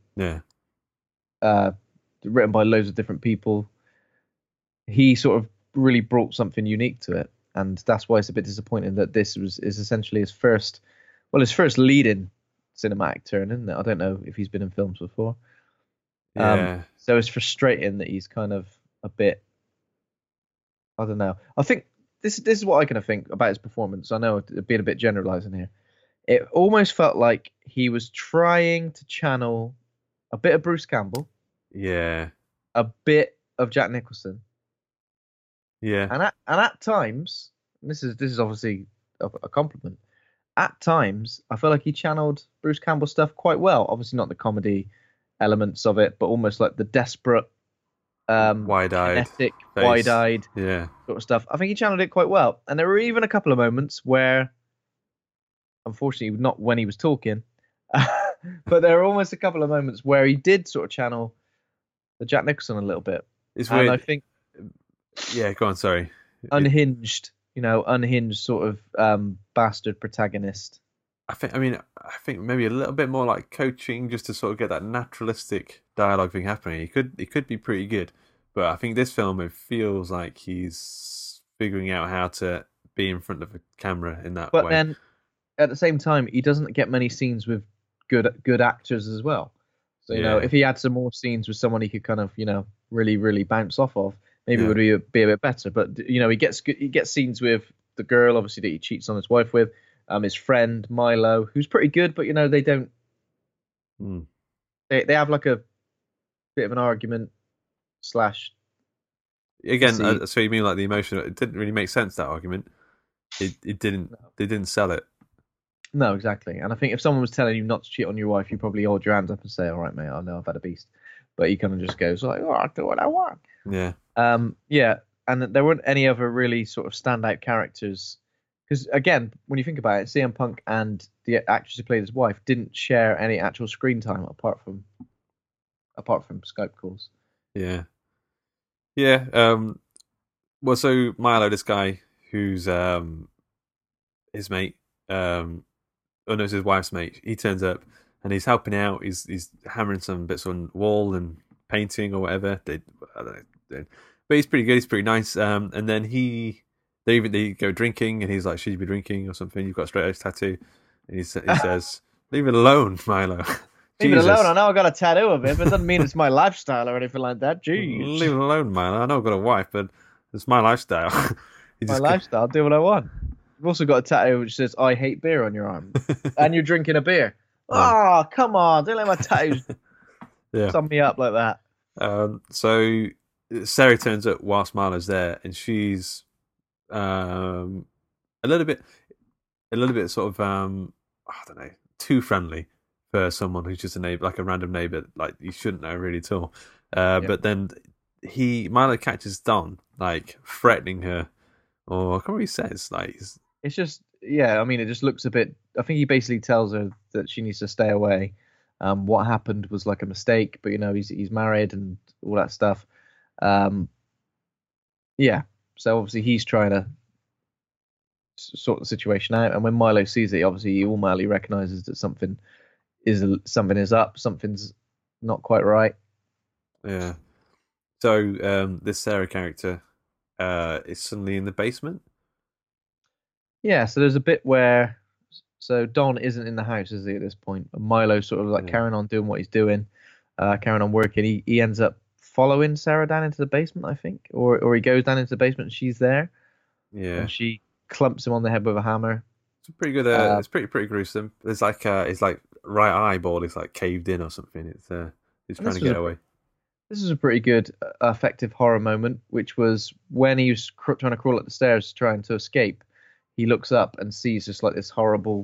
by loads of different people, he sort of really brought something unique to it, and that's why it's a bit disappointing that this is essentially his first leading cinematic turn, isn't it? I don't know if he's been in films before. So it's frustrating that he's kind of a bit, I don't know. I think this is what I can think about his performance. I know it's being a bit generalizing here. It almost felt like he was trying to channel a bit of Bruce Campbell, a bit of Jack Nicholson, and at times, and this is obviously a compliment. At times, I feel like he channeled Bruce Campbell stuff quite well. Obviously, not the comedy elements of it, but almost like the desperate, wide-eyed sort of stuff. I think he channeled it quite well. And there were even a couple of moments where, unfortunately, not when he was talking, but there were almost a couple of moments where he did sort of channel the Jack Nicholson a little bit. It's weird. I think, go on. Sorry. Unhinged sort of bastard protagonist. I think maybe a little bit more like coaching, just to sort of get that naturalistic dialogue thing happening. He could be pretty good, but I think this film, it feels like he's figuring out how to be in front of a camera in that way. But then, at the same time, he doesn't get many scenes with good actors as well. So if he had some more scenes with someone he could kind of really really bounce off of, maybe it would be a bit better. But he gets scenes with the girl, obviously, that he cheats on his wife with. His friend Milo, who's pretty good, but they don't. They have like a bit of an argument / Again, so you mean like the emotion? It didn't really make sense, that argument. It didn't. They didn't sell it. No, exactly. And I think if someone was telling you not to cheat on your wife, you probably hold your hands up and say, "All right, mate, I know I've had a beast," but he kind of just goes like, "Oh, I'll do what I want." Yeah. And there weren't any other really sort of standout characters. because again, when you think about it, CM Punk and the actress who played his wife didn't share any actual screen time apart from Skype calls. Yeah. Yeah. Well, so Milo, this guy who's his mate, no, it's his wife's mate. He turns up and he's helping out. He's hammering some bits on wall and painting or whatever. I don't know, but he's pretty good. He's pretty nice. And then they go drinking, and he's like, "Should you be drinking or something? You've got a straight edge tattoo." And he says, "Leave it alone, Milo." Leave it alone. I know I got a tattoo of it, but it doesn't mean it's my lifestyle or anything like that. Jeez. Leave it alone, Milo. I know I've got a wife, but it's my lifestyle. My lifestyle. Do what I want. You've also got a tattoo which says "I hate beer" on your arm, and you're drinking a beer. Oh, come on! Don't let my tattoos sum me up like that. So Sarah turns up whilst Milo's there, and she's a little bit sort of I don't know, too friendly for someone who's just a neighbor, like a random neighbor, like you shouldn't know really at all. But then Milo catches Don like threatening her, or I can't remember what he says. Like it's just I mean, it just looks a bit. I think he basically tells her that she needs to stay away. What happened was like a mistake, but he's married and all that stuff. So obviously he's trying to sort the situation out, and when Milo sees it, obviously he automatically recognizes that something is up, something's not quite right. Yeah. So this Sarah character is suddenly in the basement. Yeah. So there's a bit where Don isn't in the house, is he, at this point? And Milo's sort of like carrying on doing what he's doing, carrying on working. He ends up following Sarah down into the basement, I think, or he goes down into the basement and she's there. Yeah. And she clumps him on the head with a hammer. It's pretty good. It's pretty gruesome. There's like his like right eyeball is like caved in or something. He's trying to get away. This is a pretty good, effective horror moment, which was when he was trying to crawl up the stairs, trying to escape. He looks up and sees just like this horrible,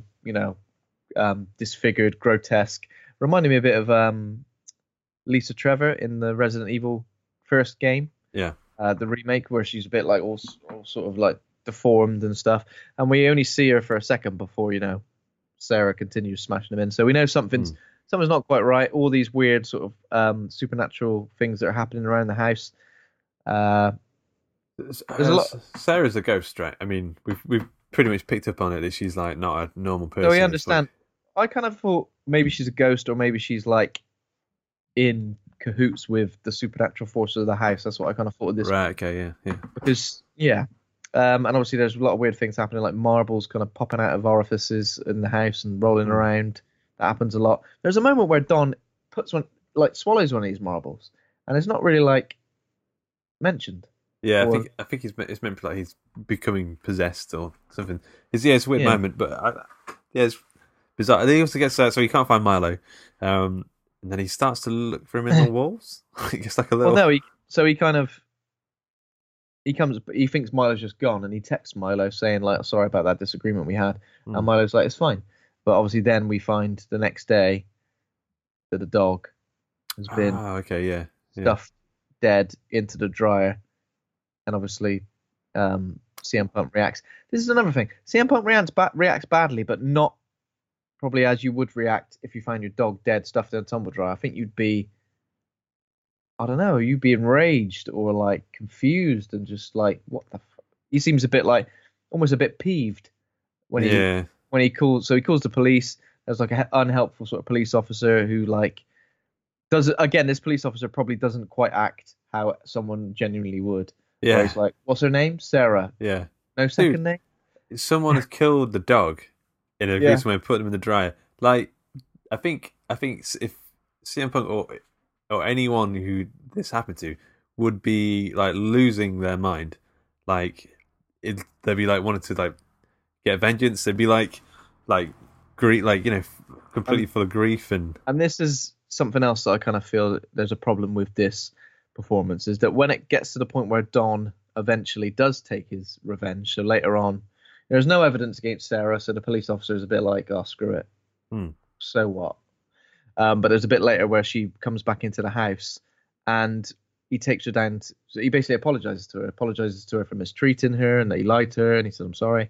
disfigured, grotesque. Reminded me a bit of Lisa Trevor in the Resident Evil first game. Yeah. The remake, where she's a bit like all sort of like deformed and stuff. And we only see her for a second before, Sarah continues smashing them in. So we know something's not quite right. All these weird sort of supernatural things that are happening around the house. There's a lot. Sarah's a ghost, right? I mean, we've pretty much picked up on it that she's like not a normal person. So we understand. I kind of thought maybe she's a ghost, or maybe she's like in cahoots with the supernatural forces of the house. That's what I kind of thought of this. Right. Okay. Yeah. Because and obviously there's a lot of weird things happening, like marbles kind of popping out of orifices in the house and rolling around. That happens a lot. There's a moment where Don swallows one of these marbles, and it's not really like mentioned. Yeah, I think it's meant to be like he's becoming possessed or something. It's a weird moment, but it's bizarre. He also gets so he can't find Milo, and then he starts to look for him in the walls. It's like a little. Well, no, he thinks Milo's just gone, and he texts Milo saying like, "Sorry about that disagreement we had," and Milo's like, "It's fine." But obviously, then we find the next day that the dog has been stuffed dead into the dryer. And obviously, CM Punk reacts. This is another thing. CM Punk reacts badly, but not probably as you would react if you find your dog dead, stuffed in a tumble dryer. I think you'd be, you'd be enraged or like confused and just like, what the fuck? He seems a bit like, almost a bit peeved when he calls. So he calls the police. There's like an unhelpful sort of police officer who like does it again. This police officer probably doesn't quite act how someone genuinely would. Yeah. He's like, what's her name? Sarah. Yeah. No second name? Someone has killed the dog in a gruesome way and put them in the dryer. Like, I think if CM Punk or anyone who this happened to would be like losing their mind. Like, they'd be like wanting to like get vengeance. They'd be like completely full of grief and this is something else that I kind of feel there's a problem with this performance, is that when it gets to the point where Don eventually does take his revenge, so later on there's no evidence against Sarah, so the police officer is a bit like, oh, screw it, so what? But there's a bit later where she comes back into the house and he takes her down so he basically apologizes to her for mistreating her and that he lied to her, and he said, I'm sorry.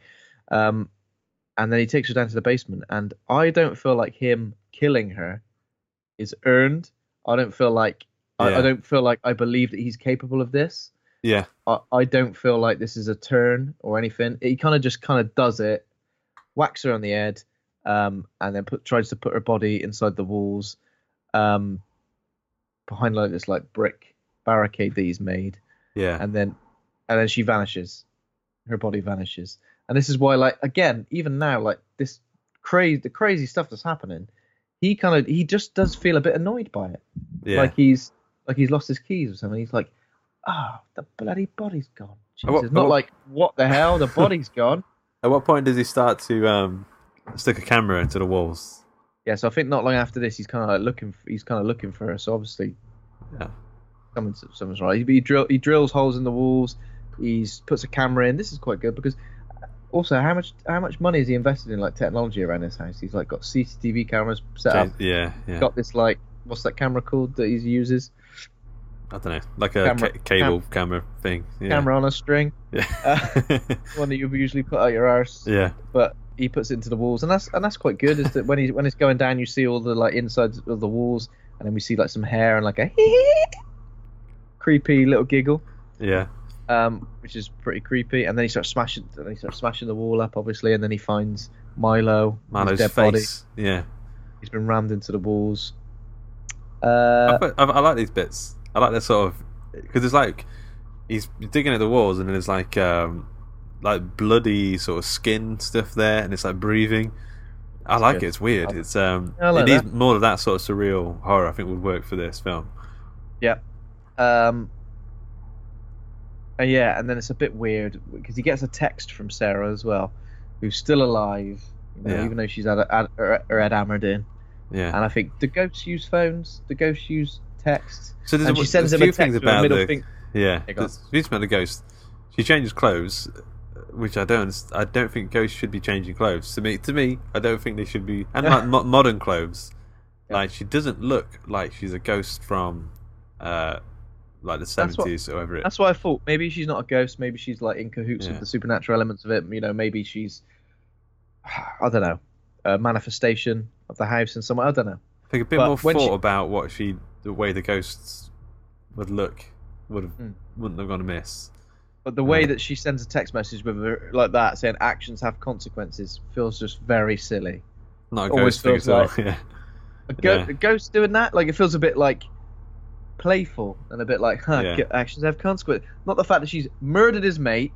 And then he takes her down to the basement, and I don't feel like him killing her is earned. I don't feel like I don't feel like I believe that he's capable of this. Yeah. I don't feel like this is a turn or anything. He kind of does it, whacks her on the head, and then tries to put her body inside the walls, behind like this like brick barricade that he's made. Yeah. And then she vanishes. Her body vanishes. And this is why, like, again, even now, like the crazy stuff that's happening, he just does feel a bit annoyed by it. Yeah. Like he's lost his keys or something. He's like, the bloody body's gone. Jesus. Not like, what the hell? The body's gone. At what point does he start to stick a camera into the walls? Yeah, so I think not long after this, he's kind of like looking for her. So obviously, yeah, someone's right. He drills holes in the walls. He puts a camera in. This is quite good because also how much money has he invested in like technology around his house? He's like got CCTV cameras set up. Yeah. Got this like, what's that camera called that he uses? I don't know, like a cable camera thing. Yeah. Camera on a string. Yeah. One that you usually put out your arse. Yeah. But he puts it into the walls, and that's quite good. Is that when it's going down, you see all the like insides of the walls, and then we see like some hair and like a creepy little giggle. Yeah. Which is pretty creepy. And then he starts smashing the wall up, obviously, and then he finds Milo's dead face. body. Yeah. He's been rammed into the walls. I like these bits. I like that sort of, because it's like he's digging at the walls, and then there's like bloody sort of skin stuff there, and it's like breathing. I like it. It's weird. It's it needs more of that sort of surreal horror. I think would work for this film. Yeah. Yeah, and then it's a bit weird because he gets a text from Sarah as well, who's still alive, even though she's had her head hammered in. Yeah. And I think do ghosts use phones? Do ghosts use text? So she sends him a text with a middle finger. Yeah. There's about the ghost. She changes clothes, which I don't think ghosts should be changing clothes. To me, I don't think they should be. And like modern clothes, like she doesn't look like she's a ghost from, like the 70s or whatever it is. That's what I thought. Maybe she's not a ghost. Maybe she's like in cahoots with the supernatural elements of it. Maybe she's, I don't know, a manifestation of the house in some way. I don't know. I think a bit more thought about the way the ghosts would look wouldn't have gone amiss. But the way that she sends a text message with her like that, saying actions have consequences, feels just very silly. Not a ghost thing at all. A ghost doing that, like it feels a bit like playful and a bit like, actions have consequences. Not the fact that she's murdered his mate.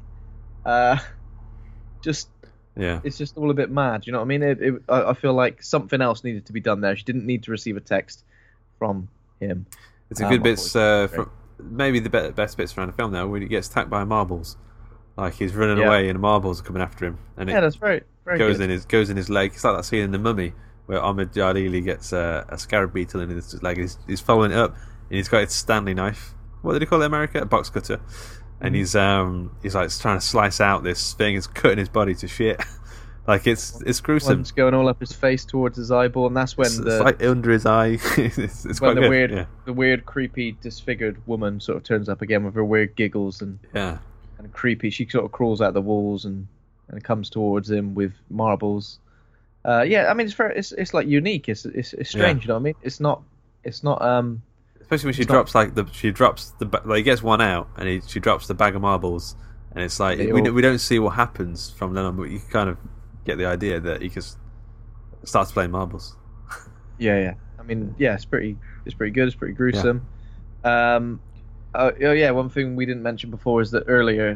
It's just all a bit mad. You know what I mean? I feel like something else needed to be done there. She didn't need to receive a text from him. It's a good bits from maybe the best bits around the film now, when he gets attacked by marbles. Like he's running away and the marbles are coming after him, and that's very, very goes good. goes in his leg. It's like that scene in The Mummy where Ahmed Jalili gets a scarab beetle in his leg. He's following it up, and he's got his Stanley knife. What did he call it in America? A box cutter. And he's like trying to slice out this thing. It's cutting his body to shit. Like it's gruesome. One's going all up his face towards his eyeball, and that's when it's like under his eye. it's when quite good. The weird, creepy, disfigured woman sort of turns up again with her weird giggles and creepy. She sort of crawls out of the walls and comes towards him with marbles. I mean it's like unique. It's strange. You know what I mean? It's not. Especially when she drops he gets one out and she drops the bag of marbles, and it's like we don't see what happens from then on, but you can kind of get the idea that he just starts playing marbles. I mean, it's pretty good. It's pretty gruesome. One thing we didn't mention before is that earlier,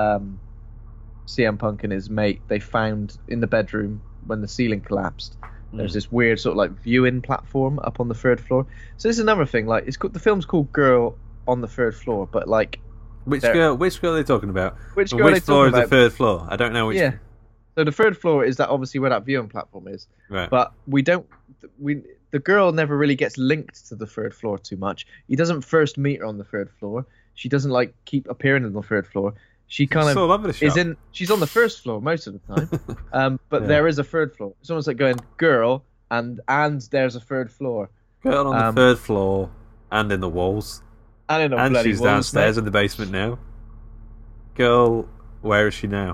CM Punk and his mate, they found in the bedroom when the ceiling collapsed. There's this weird sort of like viewing platform up on the third floor. So this is another thing. Like the film's called Girl on the Third Floor, but like which girl are they talking about? Which floor is the third floor? I don't know which. Yeah. So the third floor is that obviously where that viewing platform is. Right. But the girl never really gets linked to the third floor too much. He doesn't first meet her on the third floor. She doesn't like keep appearing on the third floor. She kind of she's on the first floor most of the time. But there is a third floor. It's almost like going girl and there's a third floor. Girl on the third floor and in the walls. And she's downstairs in the basement now. Girl, where is she now?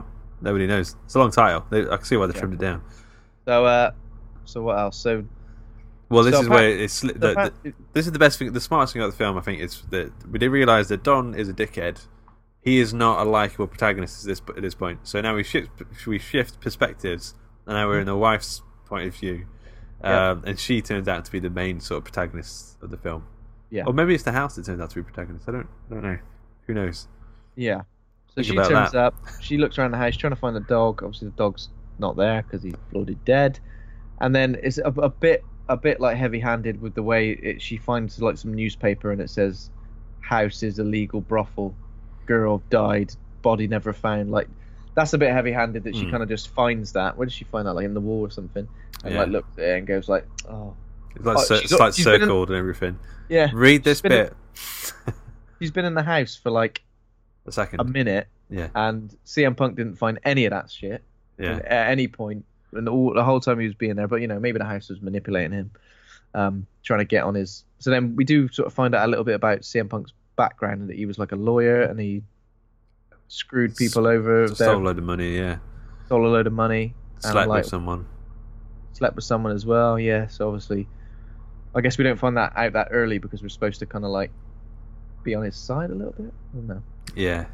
Nobody knows. It's a long title. I can see why they trimmed it down. So what else? So this so is where it's this is the best thing. The smartest thing about the film, I think, is that we did realise that Don is a dickhead. He is not a likable protagonist at this point. So now we shift perspectives, and now we're in the wife's point of view, and she turns out to be the main sort of protagonist of the film. Yeah. Or maybe it's the house that turns out to be protagonist. I don't know. Who knows? Yeah. So Think she about turns that. up. She looks around the house trying to find the dog. Obviously, the dog's not there because he's bloody dead. And then it's a bit like heavy-handed with the way she finds like some newspaper and it says, "House is illegal brothel. Girl died. Body never found." Like that's a bit heavy-handed that she kind of just finds that. Where does she find that? Like in the wall or something? And like looks at it and goes like, "Oh." It's like circled and everything. Yeah. Read this bit. She's been in the house for like a second. A minute. Yeah. And CM Punk didn't find any of that shit. Yeah. At any point, and the whole time he was being there. But maybe the house was manipulating him, trying to get on his. So then we do sort of find out a little bit about CM Punk's background, and that he was like a lawyer and he screwed people over. Stole a load of money. Yeah. Stole a load of money. Slept with someone. Slept with someone as well. Yeah. So obviously, I guess we don't find that out that early because we're supposed to kind of like be on his side a little bit. I don't know. Yeah.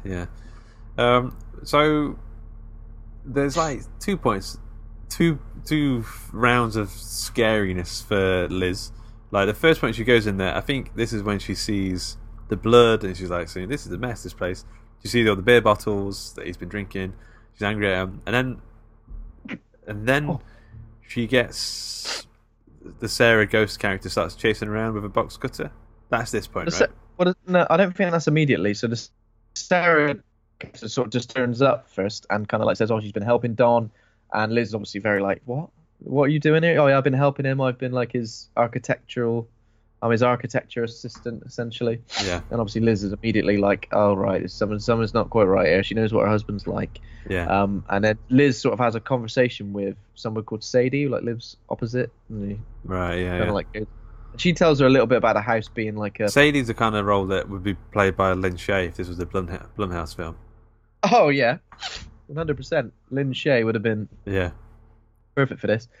So there's like 2 points, two rounds of scariness for Liz. Like the first point she goes in there, I think this is when she sees the blood and she's like saying, "This is a mess, this place." She sees all the beer bottles that he's been drinking. She's angry at him, and then she gets the Sarah Ghost character starts chasing around with a box cutter. That's this point, right? No, I don't think that's immediately. So the Sarah sort of just turns up first and kind of like says, "Oh, she's been helping Don," and Liz is obviously very like, "What are you doing here?" "Oh, yeah, I've been helping him. I've been like I'm his architecture assistant, essentially." Yeah. And obviously Liz is immediately like, "Oh, right, someone's not quite right here." She knows what her husband's like. Yeah. And then Liz sort of has a conversation with someone called Sadie, who like lives opposite. And right. Yeah. Kind of like she tells her a little bit about the house being like a. Sadie's the kind of role that would be played by Lynn Shay if this was a Blumhouse film. Oh yeah, 100%. Lynn Shay would have been perfect for this.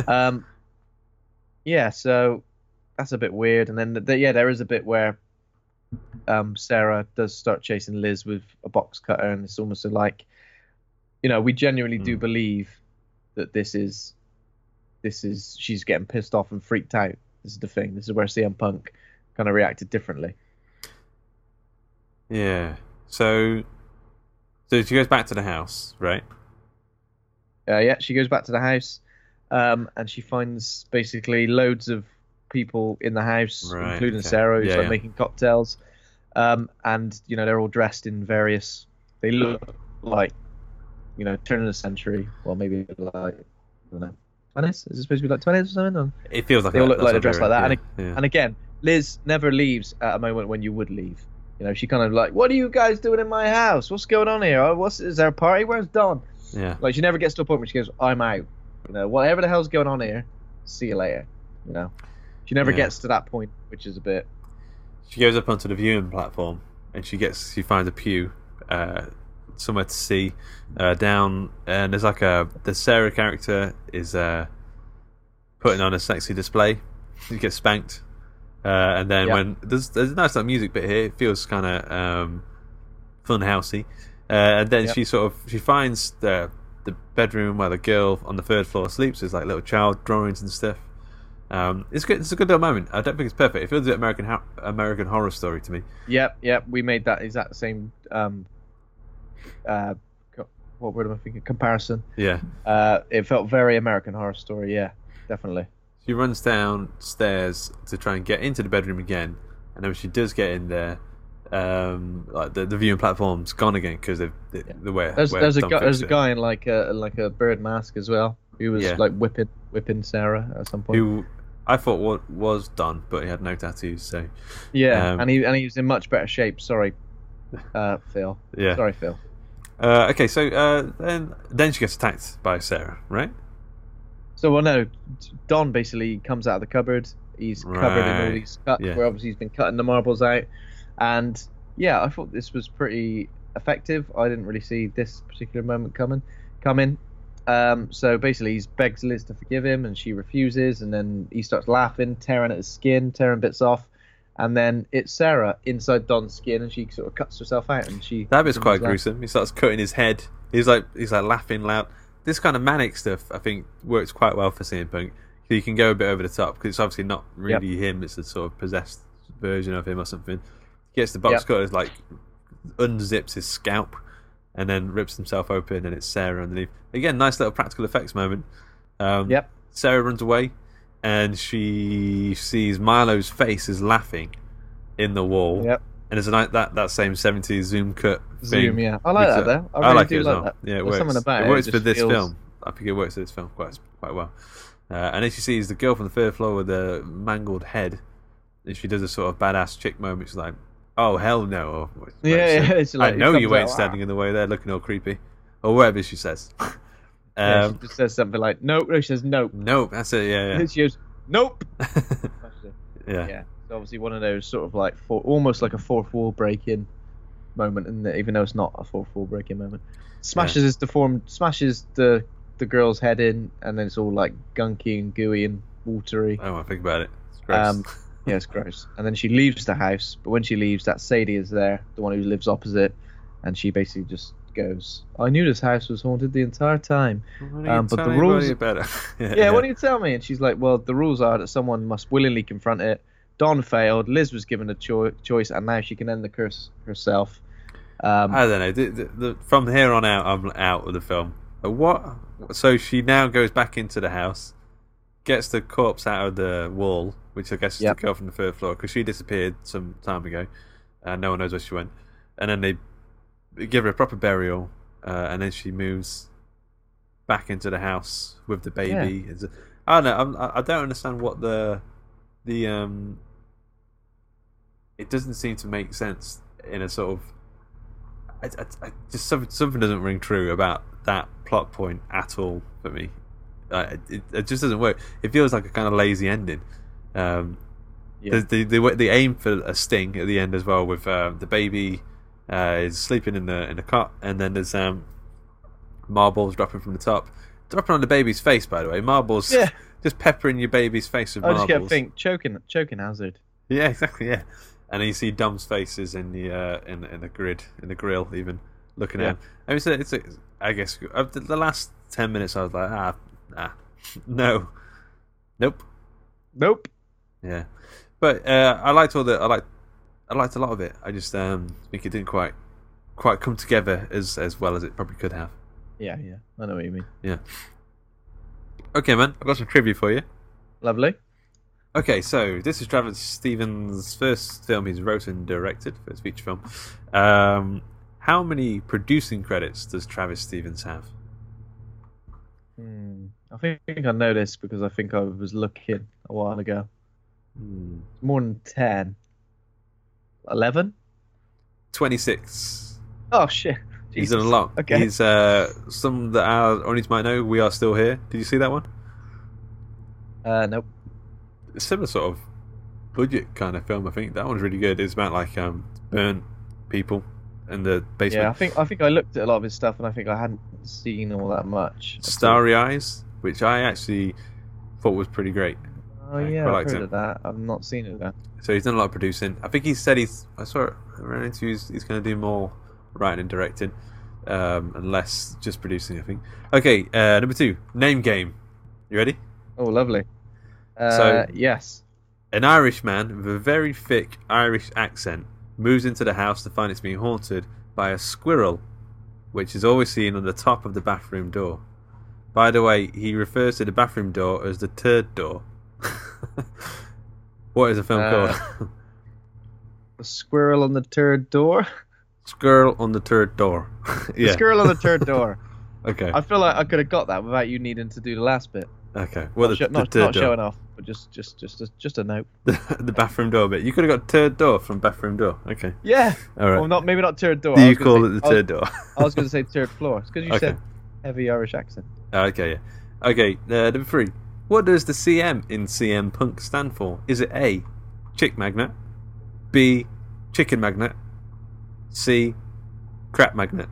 Yeah, so that's a bit weird. And then there is a bit where Sarah does start chasing Liz with a box cutter, and it's almost like, we genuinely do believe that this is she's getting pissed off and freaked out. This is the thing. This is where CM Punk kind of reacted differently. Yeah. So she goes back to the house, right? Yeah, she goes back to the house, and she finds basically loads of people in the house, including Sarah, who's making cocktails. And they're all dressed in various. They look like, turn of the century. Well, maybe like, I don't know. 20s? Is it supposed to be like 20s or something? Or it feels like they all look like they're dressed like that. Yeah. And again, Liz never leaves at a moment when you would leave. She kind of like, "What are you guys doing in my house? What's going on here? Is there a party? Where's Don?" Yeah. Like she never gets to a point where she goes, "I'm out." Whatever the hell's going on here, see you later. She never gets to that point, which is a bit. She goes up onto the viewing platform and she finds a pew, somewhere to see down, and there's like the Sarah character is putting on a sexy display. She gets spanked, and then when there's a nice like music bit here, it feels kind of fun housey, and then she finds the bedroom where the girl on the third floor sleeps. There's like little child drawings and stuff. It's good. It's a good little moment. I don't think it's perfect. It feels like American Horror Story to me. Yep. We made that exact same. What word am I thinking? Comparison. Yeah. It felt very American Horror Story. Yeah, definitely. She runs downstairs to try and get into the bedroom again, and then when she does get in there, like the viewing platform's gone again because the way. There's a guy in like a bird mask as well who was like whipping Sarah at some point. Who I thought was done, but he had no tattoos. So and he was in much better shape. Sorry, Phil. Yeah. Sorry, Phil. Okay, so then she gets attacked by Sarah, right? So no, Don basically comes out of the cupboard. He's covered in all these cuts where obviously he's been cutting the marbles out, and I thought this was pretty effective. I didn't really see this particular moment coming. So basically, he begs Liz to forgive him, and she refuses, and then he starts laughing, tearing at his skin, tearing bits off, and then it's Sarah inside Don's skin, and she sort of cuts herself out, and she. That bit's quite gruesome. He starts cutting his head. He's like laughing loud. This kind of manic stuff, I think, works quite well for CM Punk. You can go a bit over the top because it's obviously not really him; it's a sort of possessed version of him or something. He gets the box cutters, like unzips his scalp, and then rips himself open, and it's Sarah underneath. Again, nice little practical effects moment. Sarah runs away, and she sees Milo's face is laughing in the wall. Yep. And it's that same 70s zoom cut thing. Zoom, yeah. I like that, though. I really like do it as like well. that. Yeah, it There's something about it works for just this feels- film. I think it works for this film quite well. And then she sees the girl from the third floor with the mangled head, and she does a sort of badass chick moment. She's like, "Oh hell no!" Or, It's like, I know it you comes ain't out, standing in the way there, looking all creepy, or whatever she says. She just says something like, "Nope." No, she says, "Nope." Nope, that's it. Yeah. She goes, "Nope." Yeah. Yeah. It's obviously one of those sort of like almost like a fourth wall break-in moment, isn't it? Even though it's not a fourth wall break-in moment. Smashes the girl's head in, and then it's all like gunky and gooey and watery. I don't want to think about it. It's gross. Yeah, it's gross. And then she leaves the house, but when she leaves, that Sadie is there, the one who lives opposite, and she basically just goes, "I knew this house was haunted the entire time, but the rules." Better. Yeah, what do you tell me? And she's like, "Well, the rules are that someone must willingly confront it. Don failed. Liz was given a choice, and now she can end the curse herself." I don't know. From here on out, I'm out of the film. What? So she now goes back into the house, gets the corpse out of the wall, which I guess is the girl from the third floor, because she disappeared some time ago, and no one knows where she went. And then they give her a proper burial, and then she moves back into the house with the baby. Yeah. I don't know. I don't understand what the it doesn't seem to make sense in a sort of. I just something doesn't ring true about that plot point at all for me. It just doesn't work. It feels like a kind of lazy ending. They aim for a sting at the end as well, with the baby is sleeping in the cot, and then there's marbles dropping from the top, dropping on the baby's face. By the way, marbles just peppering your baby's face with marbles. I just get choking hazard. Yeah, exactly. Yeah. And then you see Dom's faces in the grill, even looking at him. I mean, I guess the last 10 minutes I was like, no, nope. Yeah, but I liked a lot of it. I just think it didn't quite come together as well as it probably could have. Yeah, I know what you mean. Yeah. Okay, man, I've got some trivia for you. Lovely. Okay, so this is Travis Stevens' first film he's wrote and directed, first feature film. How many producing credits does Travis Stevens have? I think I know this because I think I was looking a while ago. More than 10. 11? 26. Oh, shit. He's done a lot. Okay. He's some that our audience might know. We Are Still Here. Did you see that one? Nope. A similar sort of budget kind of film, I think. That one's really good. It's about like burnt people in the basement. Yeah, I think I looked at a lot of his stuff, and I think I hadn't seen all that much. Starry Eyes, which I actually thought was pretty great. Oh yeah, I've heard of that. I've not seen it though. So he's done a lot of producing. I think he said I saw it around interviews. He's going to do more writing and directing, and less just producing, I think. Okay, number 2, Name Game. You ready? Oh, lovely. Yes. An Irish man with a very thick Irish accent moves into the house to find it's being haunted by a squirrel, which is always seen on the top of the bathroom door. By the way, he refers to the bathroom door as the turd door. What is the film called? The squirrel on the turd door? Squirrel on the turd door. Yeah. The squirrel on the turd door. Okay. I feel like I could have got that without you needing to do the last bit. Okay. Well, not showing off, but just a note. The bathroom door bit. You could have got turd door from bathroom door. Okay. Yeah. All right. Well, maybe not turd door. Do you call it the turd door? I was going to say third floor. It's because you said heavy Irish accent. Okay, yeah. Okay, number 3. What does the CM in CM Punk stand for? Is it A, Chick Magnet, B, Chicken Magnet, C, Crap magnet.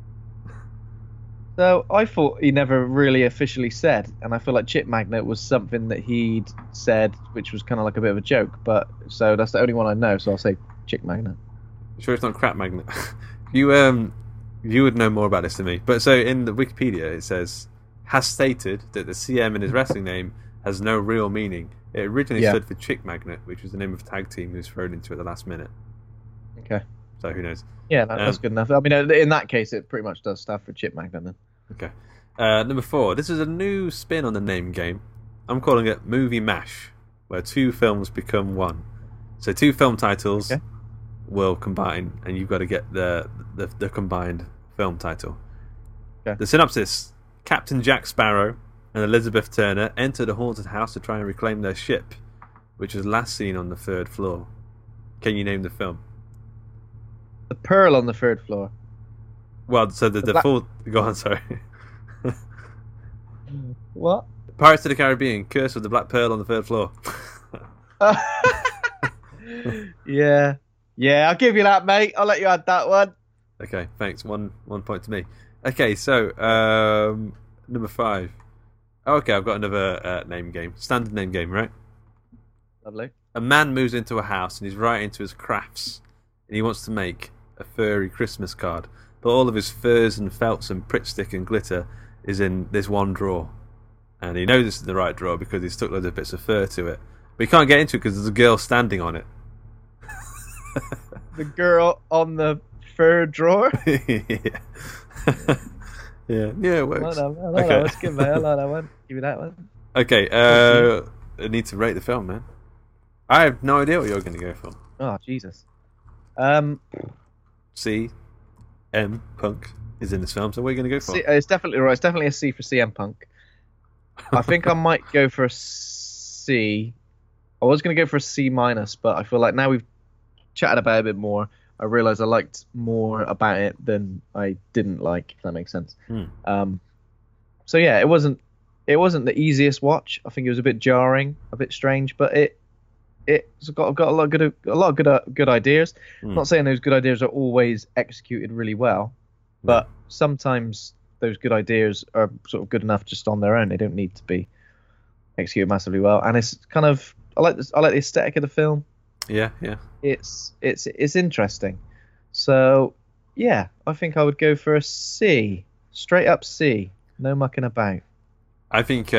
So I thought he never really officially said, and I feel like chip magnet was something that he'd said, which was kind of like a bit of a joke. But so that's the only one I know. So I'll say chick magnet. Sure, it's not crap magnet. You would know more about this than me. But so in the Wikipedia it says has stated that the CM in his wrestling name has no real meaning. It originally stood for Chick Magnet, which was the name of a tag team who was thrown into it at the last minute. Okay. So who knows? Yeah, that's good enough. I mean, in that case, it pretty much does stand for chip magnet then. Okay. Number 4. This is a new spin on the name game. I'm calling it Movie Mash, where 2 films become one. So 2 film titles will combine, and you've got to get the combined film title. Okay. The synopsis: Captain Jack Sparrow and Elizabeth Turner enter the haunted house to try and reclaim their ship, which was last seen on the 3rd floor. Can you name the film? The Pearl on the 3rd floor. Well, so the full... Go on, sorry. What? Pirates of the Caribbean, Curse of the Black Pearl on the 3rd floor. Yeah, I'll give you that, mate. I'll let you add that one. Okay, thanks. One point to me. Okay, so number 5. Oh, okay, I've got another name game. Standard name game, right? Lovely. A man moves into a house and he's right into his crafts, and he wants to make a furry Christmas card, but all of his furs and felts and Pritt stick and glitter is in this one drawer, and he knows this is the right drawer because he's stuck loads of bits of fur to it, but he can't get into it because there's a girl standing on it. The girl on the fur drawer? Yeah, it works. Okay. Let's give that one. Give me that one. Okay, I need to rate the film, man. I have no idea what you're going to go for. Oh, Jesus. CM Punk is in this film, so what are you going to go for? It's definitely right. It's definitely a C for CM Punk. I think I might go for a C. I was going to go for a C minus, but I feel like now we've chatted about it a bit more, I realised I liked more about it than I didn't like, if that makes sense. So yeah, it wasn't the easiest watch. I think it was a bit jarring, a bit strange, but it's got a lot of good ideas. I'm not saying those good ideas are always executed really well, but sometimes those good ideas are sort of good enough just on their own. They don't need to be executed massively well. And it's kind of I like the aesthetic of the film. Yeah. It's interesting. So yeah, I think I would go for a C, straight up C, no mucking about. I think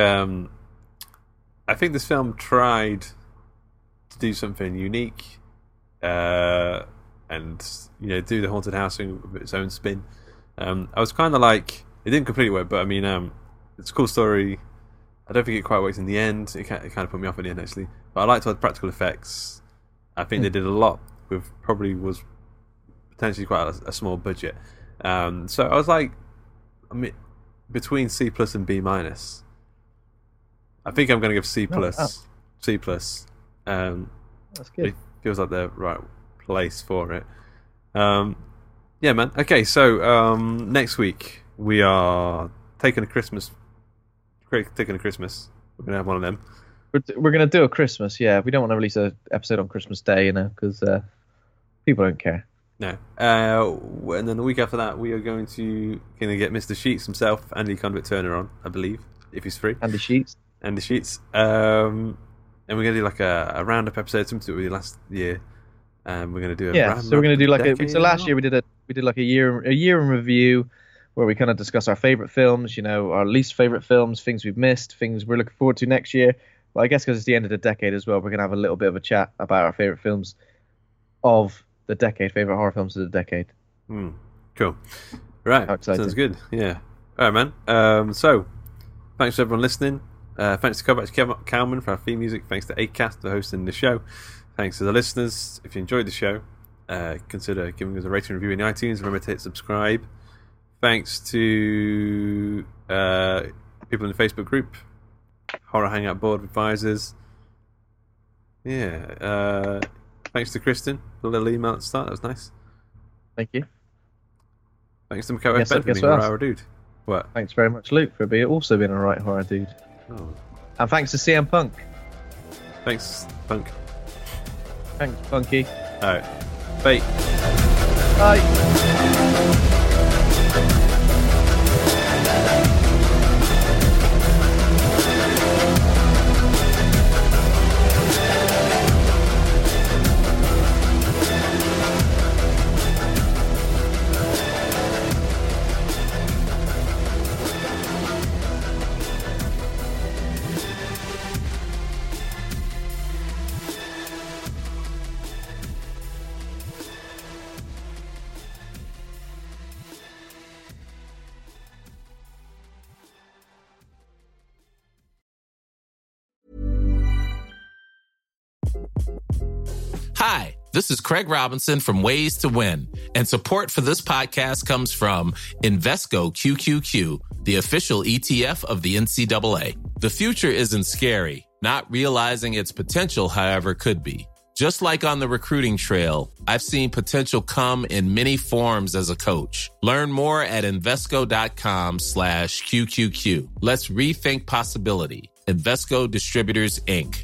this film tried to do something unique, and do the haunted house thing with its own spin. I was kind of like, it didn't completely work, but I mean, it's a cool story. I don't think it quite works in the end. It kind of put me off in the end, actually. But I liked all the practical effects. I think they did a lot with probably was potentially quite a small budget. So I was like, between C plus and B minus. I think I'm going to give C plus. C plus. That's good. It feels like the right place for it. Yeah, man. Okay, so next week we are taking a Christmas. We're going to have one of them. We're going to do a Christmas, yeah. We don't want to release an episode on Christmas Day, because people don't care. No. And then the week after that, we are going to get Mr. Sheets himself, Andy Convict Turner, on, I believe, if he's free. Andy Sheets. And we're going to do like a roundup episode, something to do with last year. And we're going to do a roundup. So we're going to do like so last year we did like a year in review, where we kind of discuss our favorite films, our least favorite films, things we've missed, things we're looking forward to next year. Well, I guess because it's the end of the decade as well, we're going to have a little bit of a chat about our favorite films of the decade, favorite horror films of the decade. Cool. Right. Sounds good. Yeah. All right, man. So, thanks to everyone listening. Thanks to Kovacs Kalman for our theme music. Thanks to Acast for hosting the show. Thanks to the listeners. If you enjoyed the show, consider giving us a rating and review in iTunes. Remember to hit subscribe. Thanks to people in the Facebook group, Horror Hangout Board of Advisors. Yeah. Thanks to Kristen for the little email at the start. That was nice. Thank you. Thanks to Makoto Ben for being a horror dude. What? Thanks very much, Luke, for also being a right horror dude. Oh. And thanks to CM Punk. Thanks, Punk. Thanks, Punky. All right. Bye. Bye. Hi, this is Craig Robinson from Ways to Win, and support for this podcast comes from Invesco QQQ, the official ETF of the NCAA. The future isn't scary. Not realizing its potential, however, could be. Just like on the recruiting trail, I've seen potential come in many forms as a coach. Learn more at Invesco.com/QQQ. Let's rethink possibility. Invesco Distributors, Inc.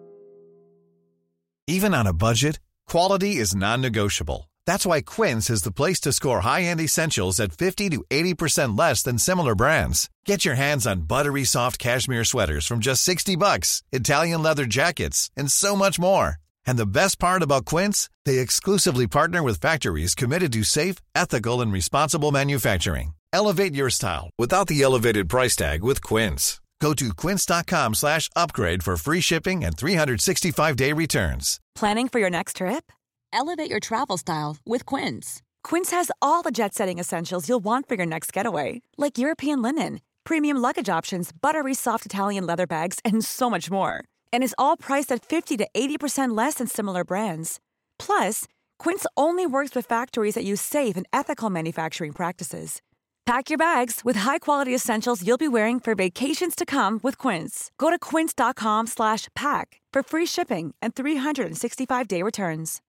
Even on a budget, quality is non-negotiable. That's why Quince is the place to score high-end essentials at 50 to 80% less than similar brands. Get your hands on buttery soft cashmere sweaters from just $60, Italian leather jackets, and so much more. And the best part about Quince, they exclusively partner with factories committed to safe, ethical, and responsible manufacturing. Elevate your style without the elevated price tag with Quince. Go to quince.com/upgrade for free shipping and 365-day returns. Planning for your next trip? Elevate your travel style with Quince. Quince has all the jet-setting essentials you'll want for your next getaway, like European linen, premium luggage options, buttery soft Italian leather bags, and so much more. And is all priced at 50 to 80% less than similar brands. Plus, Quince only works with factories that use safe and ethical manufacturing practices. Pack your bags with high-quality essentials you'll be wearing for vacations to come with Quince. Go to quince.com/pack for free shipping and 365-day returns.